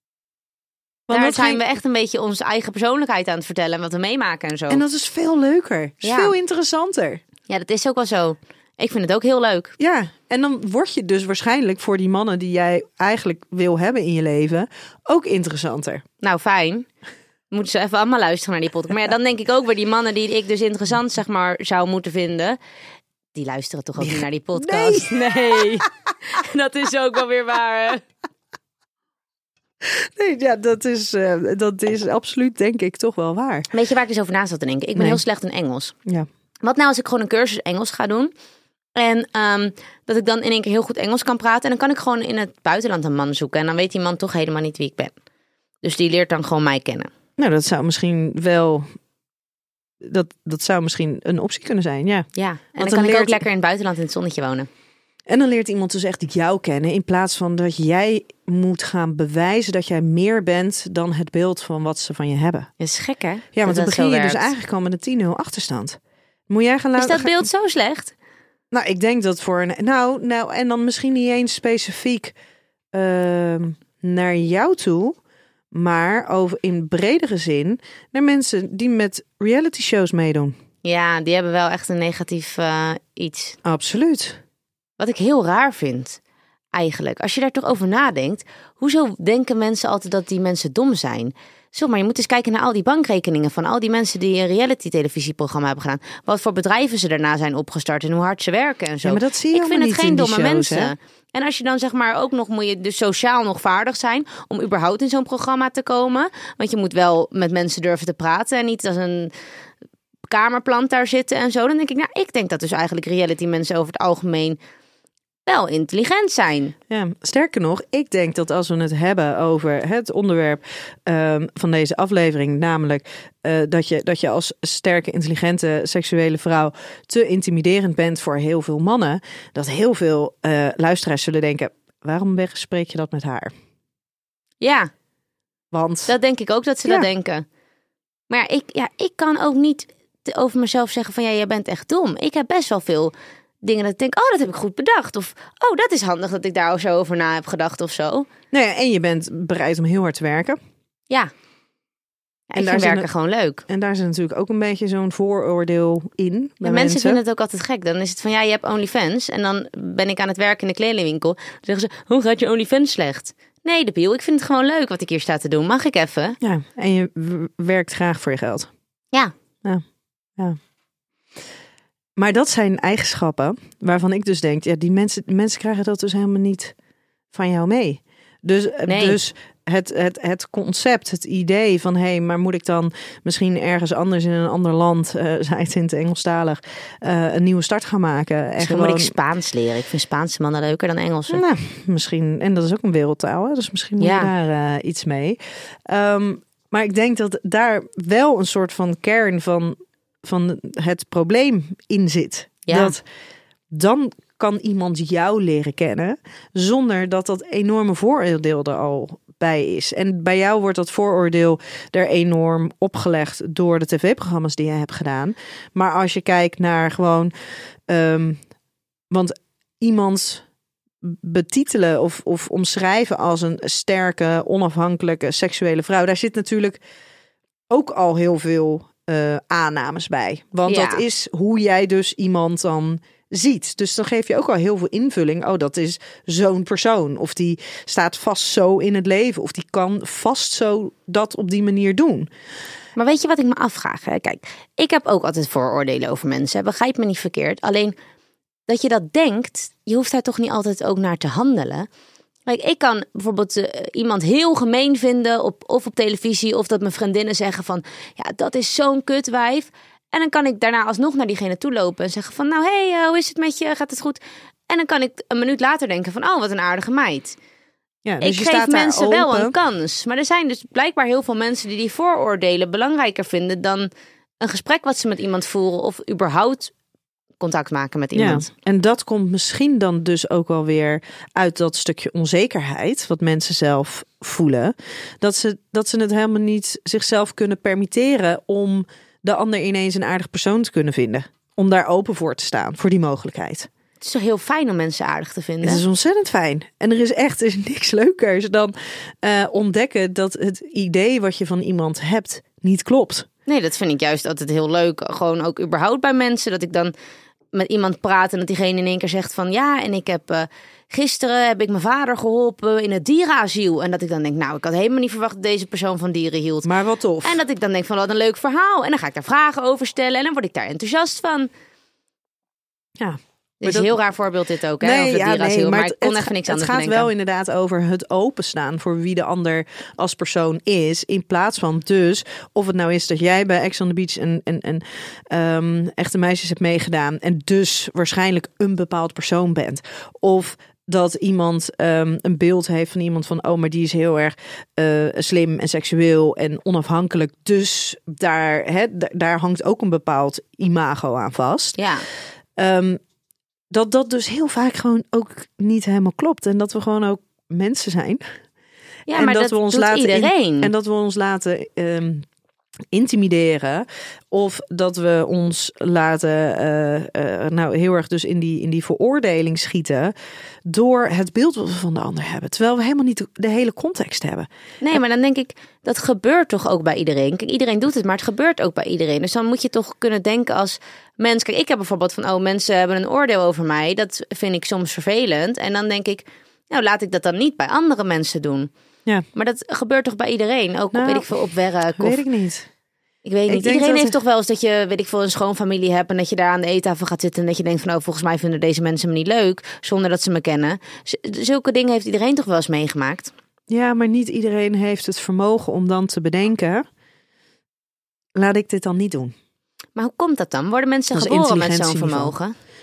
want Daar dat zijn ging- we echt een beetje onze eigen persoonlijkheid aan het vertellen en wat we meemaken en zo. En dat is veel leuker. Is Ja. veel interessanter. Ja, dat is ook wel zo. Ik vind het ook heel leuk. Ja, en dan word je dus waarschijnlijk voor die mannen die jij eigenlijk wil hebben in je leven ook interessanter. Nou, fijn. Moeten ze even allemaal luisteren naar die podcast. Maar ja, dan denk ik ook weer die mannen die ik dus interessant, zeg maar, zou moeten vinden. Die luisteren toch ook niet naar die podcast? Nee. Dat is ook wel weer waar. Hè? Nee, ja, dat is, eh, dat is absoluut denk ik toch wel waar. Weet je waar ik dus over na zat te denken? Ik ben Nee. heel slecht in Engels. Ja. Wat nou als ik gewoon een cursus Engels ga doen? En ehm, dat ik dan in één keer heel goed Engels kan praten. En dan kan ik gewoon in het buitenland een man zoeken. En dan weet die man toch helemaal niet wie ik ben. Dus die leert dan gewoon mij kennen. Nou, dat zou misschien wel... Dat, dat zou misschien een optie kunnen zijn, ja. Ja, en dan, dan kan ik leert- ook lekker in het buitenland in het zonnetje wonen. En dan leert iemand dus echt jou kennen, in plaats van dat jij moet gaan bewijzen dat jij meer bent dan het beeld van wat ze van je hebben. Dat is gek, hè? Ja, Dat want dan dat begin zo je dus werkt. eigenlijk al met een tien nul achterstand. Moet jij gaan Is laten... dat beeld zo slecht? Nou, ik denk dat voor een... Nou, nou en dan misschien niet eens specifiek ehm, naar jou toe, maar over in bredere zin naar mensen die met reality shows meedoen. Ja, die hebben wel echt een negatief eh, iets. Absoluut. Wat ik heel raar vind, eigenlijk. Als je daar toch over nadenkt, hoezo denken mensen altijd dat die mensen dom zijn? Zo, maar je moet eens kijken naar al die bankrekeningen van al die mensen die een reality televisieprogramma hebben gedaan. Wat voor bedrijven ze daarna zijn opgestart en hoe hard ze werken en zo. Ja, maar dat zie je ik vind helemaal het niet geen in die domme shows, mensen. hè? En als je dan zeg maar ook nog, moet je dus sociaal nog vaardig zijn om überhaupt in zo'n programma te komen. Want je moet wel met mensen durven te praten en niet als een kamerplant daar zitten en zo. Dan denk ik, nou, ik denk dat dus eigenlijk reality mensen over het algemeen wel intelligent zijn. Ja, sterker nog, ik denk dat als we het hebben over het onderwerp um, van deze aflevering, namelijk uh, dat, je, dat je als sterke, intelligente, seksuele vrouw te intimiderend bent voor heel veel mannen, dat heel veel uh, luisteraars zullen denken, waarom wegspreek je dat met haar? Ja, want dat denk ik ook dat ze ja. dat denken. Maar ja ik, ja, ik kan ook niet over mezelf zeggen van ja, jij bent echt dom. Ik heb best wel veel dingen dat ik denk, oh, dat heb ik goed bedacht. Of, oh, dat is handig dat ik daar zo over na heb gedacht of zo. Nou ja, en je bent bereid om heel hard te werken. Ja. ja en ik daar vind werken het, gewoon leuk. En daar zit natuurlijk ook een beetje zo'n vooroordeel in. Bij ja, mensen, mensen vinden het ook altijd gek. Dan is het van, ja, je hebt OnlyFans. En dan ben ik aan het werken in de kledingwinkel. Dan zeggen ze, hoe gaat je OnlyFans slecht? Nee, debiel, ik vind het gewoon leuk wat ik hier sta te doen. Mag ik even? Ja, en je w- werkt graag voor je geld. Ja. Ja, ja. Maar dat zijn eigenschappen waarvan ik dus denk, ja, die mensen, die mensen krijgen dat dus helemaal niet van jou mee. Dus, nee. dus het, het, het concept, het idee van, hé, hey, maar moet ik dan misschien ergens anders in een ander land, uh, zij het in het Engelstalig, uh, een nieuwe start gaan maken? En misschien gewoon... moet ik Spaans leren. Ik vind Spaanse mannen leuker dan Engelse. Nou, misschien, en dat is ook een wereldtaal, hè? Dus misschien moet ja. je daar uh, iets mee. Um, maar ik denk dat daar wel een soort van kern van, van het probleem in zit. Ja. Dat dan kan iemand jou leren kennen zonder dat dat enorme vooroordeel er al bij is. En bij jou wordt dat vooroordeel er enorm opgelegd door de tv-programma's die je hebt gedaan. Maar als je kijkt naar gewoon, um, want iemand betitelen of, of omschrijven als een sterke, onafhankelijke seksuele vrouw, daar zit natuurlijk ook al heel veel uh, aannames bij. Want ja. dat is hoe jij dus iemand dan ziet. Dus dan geef je ook al heel veel invulling. Oh, dat is zo'n persoon. Of die staat vast zo in het leven. Of die kan vast zo dat op die manier doen. Maar weet je wat ik me afvraag? Hè? Kijk, ik heb ook altijd vooroordelen over mensen. Begrijp me niet verkeerd. Alleen dat je dat denkt, je hoeft daar toch niet altijd ook naar te handelen. Kijk, ik kan bijvoorbeeld uh, iemand heel gemeen vinden op, of op televisie, of dat mijn vriendinnen zeggen van, ja, dat is zo'n kutwijf. En dan kan ik daarna alsnog naar diegene toe lopen en zeggen van, nou, hé, hey, hoe is het met je? Gaat het goed? En dan kan ik een minuut later denken van, oh, wat een aardige meid. Ja, dus ik je geef staat mensen wel open. een kans. Maar er zijn dus blijkbaar heel veel mensen die die vooroordelen belangrijker vinden dan een gesprek wat ze met iemand voeren of überhaupt contact maken met iemand. Ja, en dat komt misschien dan dus ook wel weer uit dat stukje onzekerheid wat mensen zelf voelen. Dat ze, dat ze het helemaal niet zichzelf kunnen permitteren om de ander ineens een aardig persoon te kunnen vinden. Om daar open voor te staan, voor die mogelijkheid. Het is toch heel fijn om mensen aardig te vinden? Het is ontzettend fijn. En er is echt er is niks leukers dan uh, ontdekken dat het idee wat je van iemand hebt niet klopt. Nee, dat vind ik juist altijd heel leuk. Gewoon ook überhaupt bij mensen. Dat ik dan met iemand praat en dat diegene in één keer zegt van, ja, en ik heb uh, gisteren heb ik mijn vader geholpen in het dierenasiel. En dat ik dan denk, nou, ik had helemaal niet verwacht dat deze persoon van dieren hield. Maar wat tof. En dat ik dan denk van, wat een leuk verhaal. En dan ga ik daar vragen over stellen en dan word ik daar enthousiast van. Ja. Dit is dat... een heel raar voorbeeld dit ook, hè? Nee, over het ja, dierenasiel. nee, maar, maar ik kon het, even niks het anders gaat bedenken. wel inderdaad over het openstaan voor wie de ander als persoon is. In plaats van dus, of het nou is dat jij bij Ex on the Beach en, en, en um, Echte Meisjes hebt meegedaan en dus waarschijnlijk een bepaald persoon bent. Of dat iemand um, een beeld heeft van iemand van, oh, maar die is heel erg uh, slim en seksueel en onafhankelijk. Dus daar, hè, d- daar hangt ook een bepaald imago aan vast. Ja. Um, Dat dat dus heel vaak gewoon ook niet helemaal klopt. En dat we gewoon ook mensen zijn. Ja, en maar dat dat we ons doet laten iedereen. In, en dat we ons laten um, intimideren. Of dat we ons laten uh, uh, nou heel erg dus in die, in die veroordeling schieten. Door het beeld wat we van de ander hebben. Terwijl we helemaal niet de hele context hebben. Nee, maar dan denk ik, dat gebeurt toch ook bij iedereen. Kijk, iedereen doet het, maar het gebeurt ook bij iedereen. Dus dan moet je toch kunnen denken als mens. Kijk, ik heb bijvoorbeeld van, oh, mensen hebben een oordeel over mij. Dat vind ik soms vervelend. En dan denk ik, nou, laat ik dat dan niet bij andere mensen doen. Ja. Maar dat gebeurt toch bij iedereen? Ook nou, op, weet ik veel, op werk? Of, weet ik niet. Ik weet niet. Ik denk Iedereen dat heeft er... toch wel eens dat je, weet ik veel, een schoonfamilie hebt en dat je daar aan de eettafel gaat zitten en dat je denkt van, oh, volgens mij vinden deze mensen me niet leuk, zonder dat ze me kennen. Z- zulke dingen heeft iedereen toch wel eens meegemaakt? Ja, maar niet iedereen heeft het vermogen om dan te bedenken, laat ik dit dan niet doen. Maar hoe komt dat dan? Worden mensen Dat is geboren met zo'n intelligentieniveau. vermogen?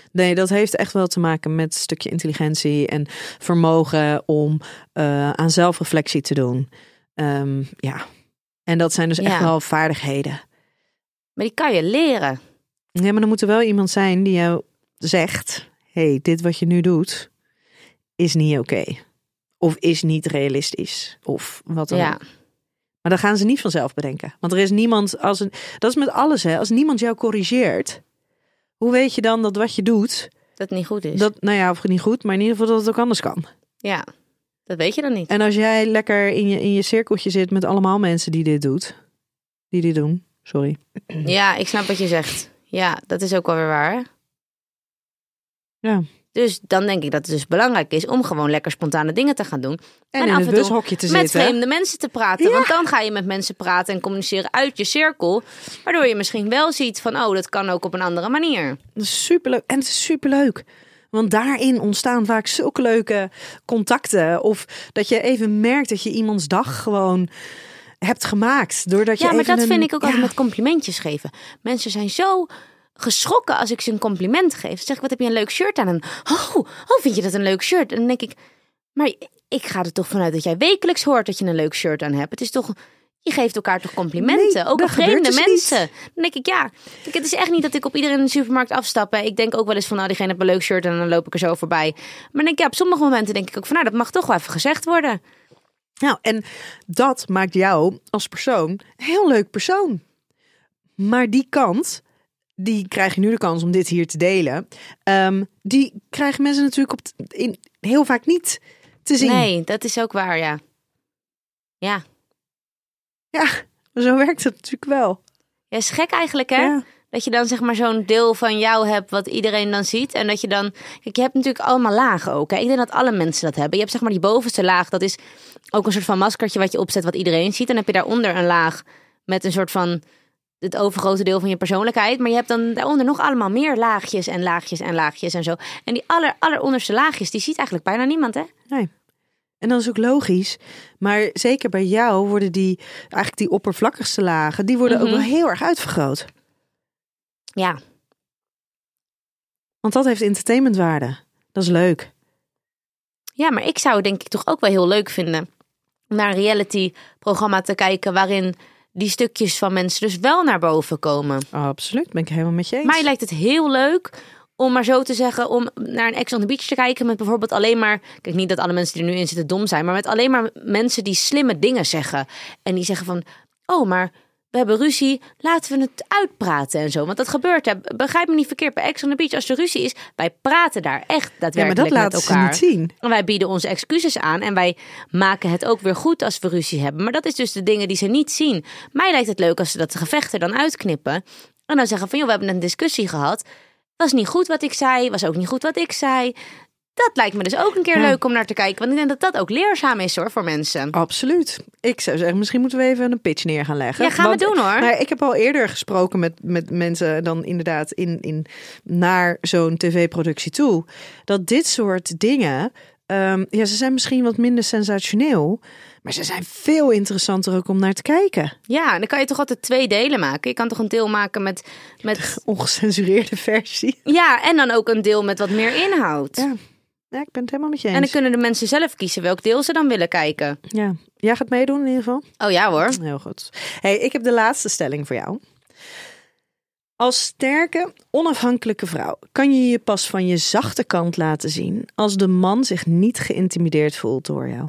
Nee, dat heeft echt wel te maken met een stukje intelligentie en vermogen om uh, aan zelfreflectie te doen. Um, ja, en dat zijn dus echt Ja. wel vaardigheden. Maar die kan je leren. Ja, maar er moet er wel iemand zijn die jou zegt, hey, dit wat je nu doet is niet oké. Okay. Of is niet realistisch. Of wat dan Ja. ook. Maar dat gaan ze niet vanzelf bedenken. Want er is niemand, als een, dat is met alles, hè. Als niemand jou corrigeert, hoe weet je dan dat wat je doet, Dat het niet goed is. dat, nou ja, of niet goed, maar in ieder geval dat het ook anders kan. Ja, dat weet je dan niet. En als jij lekker in je, in je cirkeltje zit met allemaal mensen die dit doet, die dit doen, sorry. Ja, ik snap wat je zegt. Ja, dat is ook wel weer waar. Ja. Dus dan denk ik dat het dus belangrijk is om gewoon lekker spontane dingen te gaan doen. En, En in af het en toe bushokje te met zitten. vreemde mensen te praten. Ja. Want dan ga je met mensen praten en communiceren uit je cirkel. Waardoor je misschien wel ziet van, oh, dat kan ook op een andere manier. Dat is superleuk. En het is superleuk. Want daarin ontstaan vaak zulke leuke contacten. Of dat je even merkt dat je iemands dag gewoon hebt gemaakt. Doordat je Ja, maar even dat een, vind ik ook ja. altijd met complimentjes geven. Mensen zijn zo geschrokken als ik ze een compliment geef. Dan zeg ik, wat heb je een leuk shirt aan? En oh, oh, vind je dat een leuk shirt? En dan denk ik, maar ik ga er toch vanuit dat jij wekelijks hoort dat je een leuk shirt aan hebt. Het is toch, je geeft elkaar toch complimenten? Nee, ook dat aan vreemde gebeurt dus mensen. niet. Dan denk ik, ja, kijk, het is echt niet dat ik op iedereen in de supermarkt afstap. Hè. Ik denk ook wel eens van, nou, diegene heeft een leuk shirt en dan loop ik er zo voorbij. Maar dan denk ik, ja, op sommige momenten denk ik ook van, nou, dat mag toch wel even gezegd worden. Nou, en dat maakt jou als persoon een heel leuk persoon. Maar die kant, die krijg je nu de kans om dit hier te delen. Um, die krijgen mensen natuurlijk op t- in, heel vaak niet te zien. Nee, dat is ook waar, ja. Ja. Ja, maar zo werkt het natuurlijk wel. Ja, is gek eigenlijk, hè? Ja. Dat je dan zeg maar zo'n deel van jou hebt wat iedereen dan ziet. En dat je dan... Kijk, je hebt natuurlijk allemaal lagen ook. Hè? Ik denk dat alle mensen dat hebben. Je hebt zeg maar die bovenste laag. Dat is ook een soort van maskertje wat je opzet wat iedereen ziet. Dan heb je daaronder een laag met een soort van... het overgrote deel van je persoonlijkheid. Maar je hebt dan daaronder nog allemaal meer laagjes en laagjes en laagjes en zo. En die aller, alleronderste laagjes, die ziet eigenlijk bijna niemand, hè? Nee. En dat is ook logisch. Maar zeker bij jou worden die, eigenlijk die oppervlakkigste lagen, die worden Mm-hmm. ook wel heel erg uitvergroot. Ja. Want dat heeft entertainmentwaarde. Dat is leuk. Ja, maar ik zou het denk ik toch ook wel heel leuk vinden om naar een reality-programma te kijken waarin die stukjes van mensen dus wel naar boven komen. Oh, absoluut, ben ik helemaal met je eens. Mij lijkt het heel leuk om maar zo te zeggen, om naar een Ex on the Beach te kijken met bijvoorbeeld alleen maar, kijk niet dat alle mensen die er nu in zitten dom zijn, maar met alleen maar mensen die slimme dingen zeggen. En die zeggen van, oh, maar we hebben ruzie, laten we het uitpraten en zo. Want dat gebeurt, hè. Begrijp me niet verkeerd, bij Ex on the Beach, als er ruzie is, wij praten daar echt ja, maar daadwerkelijk dat laten met ze elkaar. niet zien. En wij bieden onze excuses aan en wij maken het ook weer goed als we ruzie hebben. Maar dat is dus de dingen die ze niet zien. Mij lijkt het leuk als ze dat gevecht er dan uitknippen. En dan zeggen van, joh, we hebben een discussie gehad. Was niet goed wat ik zei, was ook niet goed wat ik zei. Dat lijkt me dus ook een keer Ja. leuk om naar te kijken. Want ik denk dat dat ook leerzaam is hoor, voor mensen. Absoluut. Ik zou zeggen, misschien moeten we even een pitch neer gaan leggen. Ja, gaan we Want, doen, hoor. Maar ik heb al eerder gesproken met, met mensen dan inderdaad in, in, naar zo'n tv-productie toe. Dat dit soort dingen, um, ja, ze zijn misschien wat minder sensationeel. Maar ze zijn veel interessanter ook om naar te kijken. Ja, en dan kan je toch altijd twee delen maken. Je kan toch een deel maken met... met Ongecensureerde versie. ja, en dan ook een deel met wat meer inhoud. Ja, ja, ik ben het helemaal met je eens. En dan kunnen de mensen zelf kiezen welk deel ze dan willen kijken. Ja, jij gaat meedoen in ieder geval? Oh ja hoor. Heel goed. Hey, ik heb de laatste stelling voor jou. Als sterke, onafhankelijke vrouw kan je je pas van je zachte kant laten zien als de man zich niet geïntimideerd voelt door jou.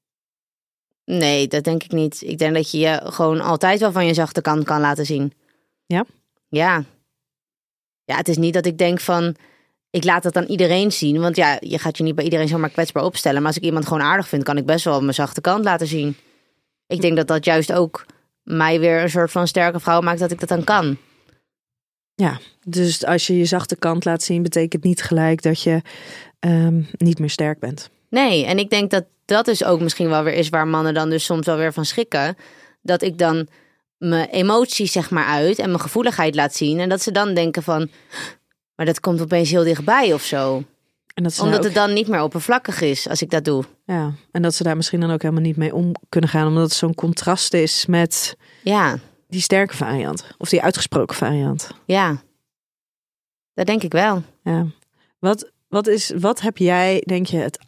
Nee, dat denk ik niet. Ik denk dat je je gewoon altijd wel van je zachte kant kan laten zien. Ja? Ja. Ja, het is niet dat ik denk van, ik laat dat aan iedereen zien. Want ja, je gaat je niet bij iedereen zomaar kwetsbaar opstellen. Maar als ik iemand gewoon aardig vind, kan ik best wel mijn zachte kant laten zien. Ik denk dat dat juist ook mij weer een soort van sterke vrouw maakt dat ik dat dan kan. Ja, dus als je je zachte kant laat zien, betekent niet gelijk dat je um, niet meer sterk bent. Nee, en ik denk dat dat dus ook misschien wel weer is waar mannen dan dus soms wel weer van schrikken. Dat ik dan mijn emoties zeg maar uit en mijn gevoeligheid laat zien. En dat ze dan denken van, maar dat komt opeens heel dichtbij of zo. En dat ze Omdat ook, het dan niet meer oppervlakkig is als ik dat doe. Ja, en dat ze daar misschien dan ook helemaal niet mee om kunnen gaan. Omdat het zo'n contrast is met Ja, die sterke variant. Of die uitgesproken variant. ja. Dat denk ik wel. Ja. Wat, wat, is, wat heb jij, denk je, het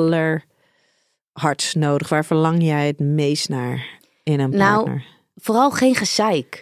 allerhardst nodig? Waar verlang jij het meest naar in een partner? Nou, vooral geen gezeik.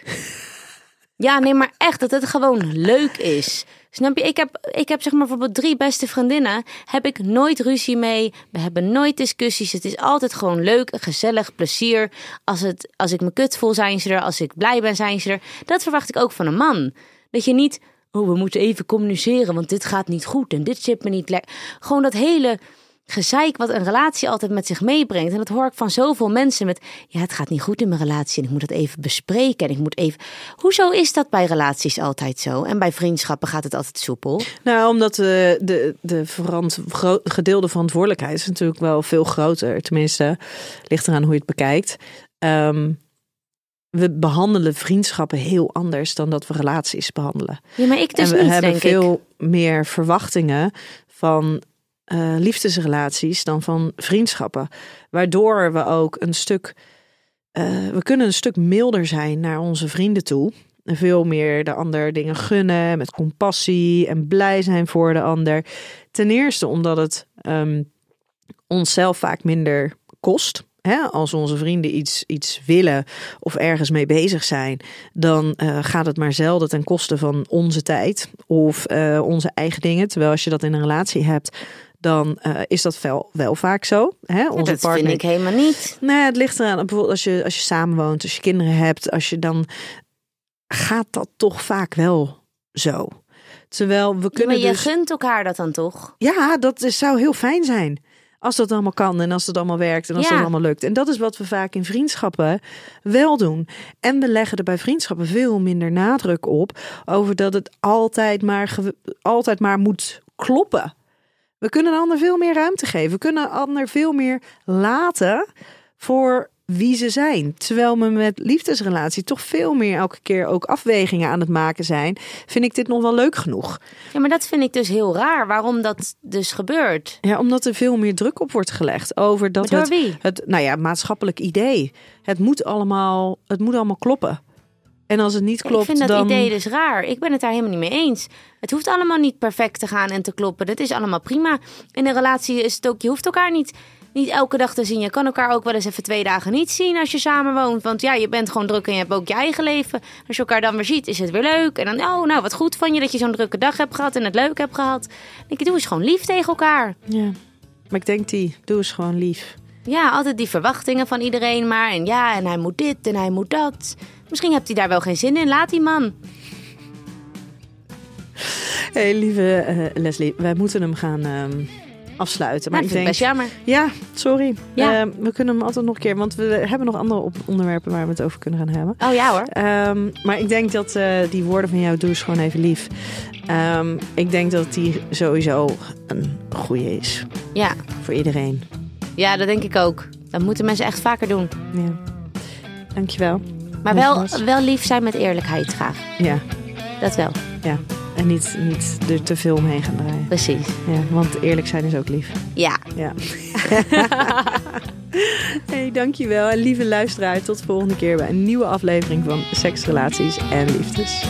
Ja, nee, maar echt dat het gewoon leuk is. Snap je? Ik heb, ik heb zeg maar bijvoorbeeld drie beste vriendinnen. Heb ik nooit ruzie mee. We hebben nooit discussies. Het is altijd gewoon leuk, gezellig, plezier. Als, het, als ik me kut voel, zijn ze er. Als ik blij ben, zijn ze er. Dat verwacht ik ook van een man. Dat je niet, oh, we moeten even communiceren, want dit gaat niet goed en dit zit me niet lekker. Gewoon dat hele gezeik wat een relatie altijd met zich meebrengt. En dat hoor ik van zoveel mensen met, ja, het gaat niet goed in mijn relatie en ik moet dat even bespreken en ik moet even. Hoezo is dat bij relaties altijd zo? En bij vriendschappen gaat het altijd soepel? Nou, omdat de, de, de verant, gro- gedeelde verantwoordelijkheid is natuurlijk wel veel groter. Tenminste, ligt eraan hoe je het bekijkt. Um, we behandelen vriendschappen heel anders dan dat we relaties behandelen. Ja, maar ik dus en we niet, hebben denk veel ik. meer verwachtingen van uh, liefdesrelaties dan van vriendschappen. Waardoor we ook een stuk, uh, we kunnen een stuk milder zijn naar onze vrienden toe. En veel meer de ander dingen gunnen met compassie en blij zijn voor de ander. Ten eerste omdat het um, onszelf vaak minder kost. Hè, als onze vrienden iets, iets willen of ergens mee bezig zijn, dan uh, gaat het maar zelden ten koste van onze tijd of uh, onze eigen dingen. Terwijl als je dat in een relatie hebt, dan uh, is dat wel, wel vaak zo. Hè? Onze Ja, dat partner, vind ik helemaal niet. Nee, het ligt eraan. Bijvoorbeeld als je, als je samenwoont, als je kinderen hebt, als je dan gaat dat toch vaak wel zo. Terwijl we kunnen Ja, maar je dus... gunt elkaar dat dan toch? Ja, dat is, zou heel fijn zijn. Als dat allemaal kan en als dat allemaal werkt en als Ja. dat allemaal lukt. En dat is wat we vaak in vriendschappen wel doen. En we leggen er bij vriendschappen veel minder nadruk op over dat het altijd maar, ge- altijd maar moet kloppen. We kunnen de ander veel meer ruimte geven. We kunnen de ander veel meer laten voor wie ze zijn. Terwijl we met liefdesrelatie toch veel meer elke keer ook afwegingen aan het maken zijn. Vind ik dit nog wel leuk genoeg? Ja, maar dat vind ik dus heel raar. Waarom dat dus gebeurt? Ja, omdat er veel meer druk op wordt gelegd over dat Maar het, door wie? het, nou ja, maatschappelijk idee. Het moet allemaal, het moet allemaal kloppen. En als het niet klopt, ik vind dat dan... idee dus raar. Ik ben het daar helemaal niet mee eens. Het hoeft allemaal niet perfect te gaan en te kloppen. Dat is allemaal prima. In een relatie is het ook, je hoeft elkaar niet, niet elke dag te zien. Je kan elkaar ook wel eens even twee dagen niet zien als je samen woont. Want ja, je bent gewoon druk en je hebt ook je eigen leven. Als je elkaar dan weer ziet, is het weer leuk. En dan, oh, nou, wat goed van je dat je zo'n drukke dag hebt gehad en het leuk hebt gehad. Dan denk ik, doe eens gewoon lief tegen elkaar. Ja, maar ik denk die, doe eens gewoon lief. Ja, altijd die verwachtingen van iedereen maar. En ja, en hij moet dit en hij moet dat. Misschien hebt hij daar wel geen zin in. Laat die man. Hey, lieve uh, Leslie, wij moeten hem gaan um, afsluiten. Maar Nou, ik ik vind denk, het best jammer. ja, sorry. Ja. Uh, we kunnen hem altijd nog een keer, want we hebben nog andere op- onderwerpen waar we het over kunnen gaan hebben. Oh ja hoor. Um, maar ik denk dat uh, die woorden van jou, doe eens gewoon even lief. Um, ik denk dat die sowieso een goeie is. Ja. Voor iedereen. Ja, dat denk ik ook. Dat moeten mensen echt vaker doen. Ja. Dankjewel. Maar wel, Nogmaals. wel lief zijn met eerlijkheid graag. Ja, Dat wel. ja. En niet, niet er te veel omheen gaan draaien. Precies. Ja, want eerlijk zijn is ook lief. Ja. Ja. Hey, dankjewel. En lieve luisteraar, tot de volgende keer bij een nieuwe aflevering van Seks, Relaties en Liefdes.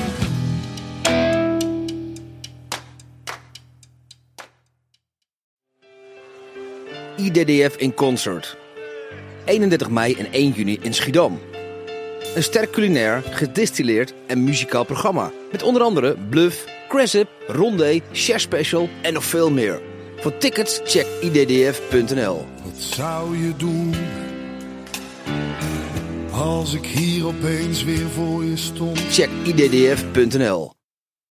I D D F in concert. eenendertig mei en één juni in Schiedam. Een sterk culinair, gedistilleerd en muzikaal programma. Met onder andere Bluff, Cressip, Rondé, Chef Special en nog veel meer. Voor tickets check i d d f punt n l. Wat zou je doen als ik hier opeens weer voor je stond? Check i d d f punt n l.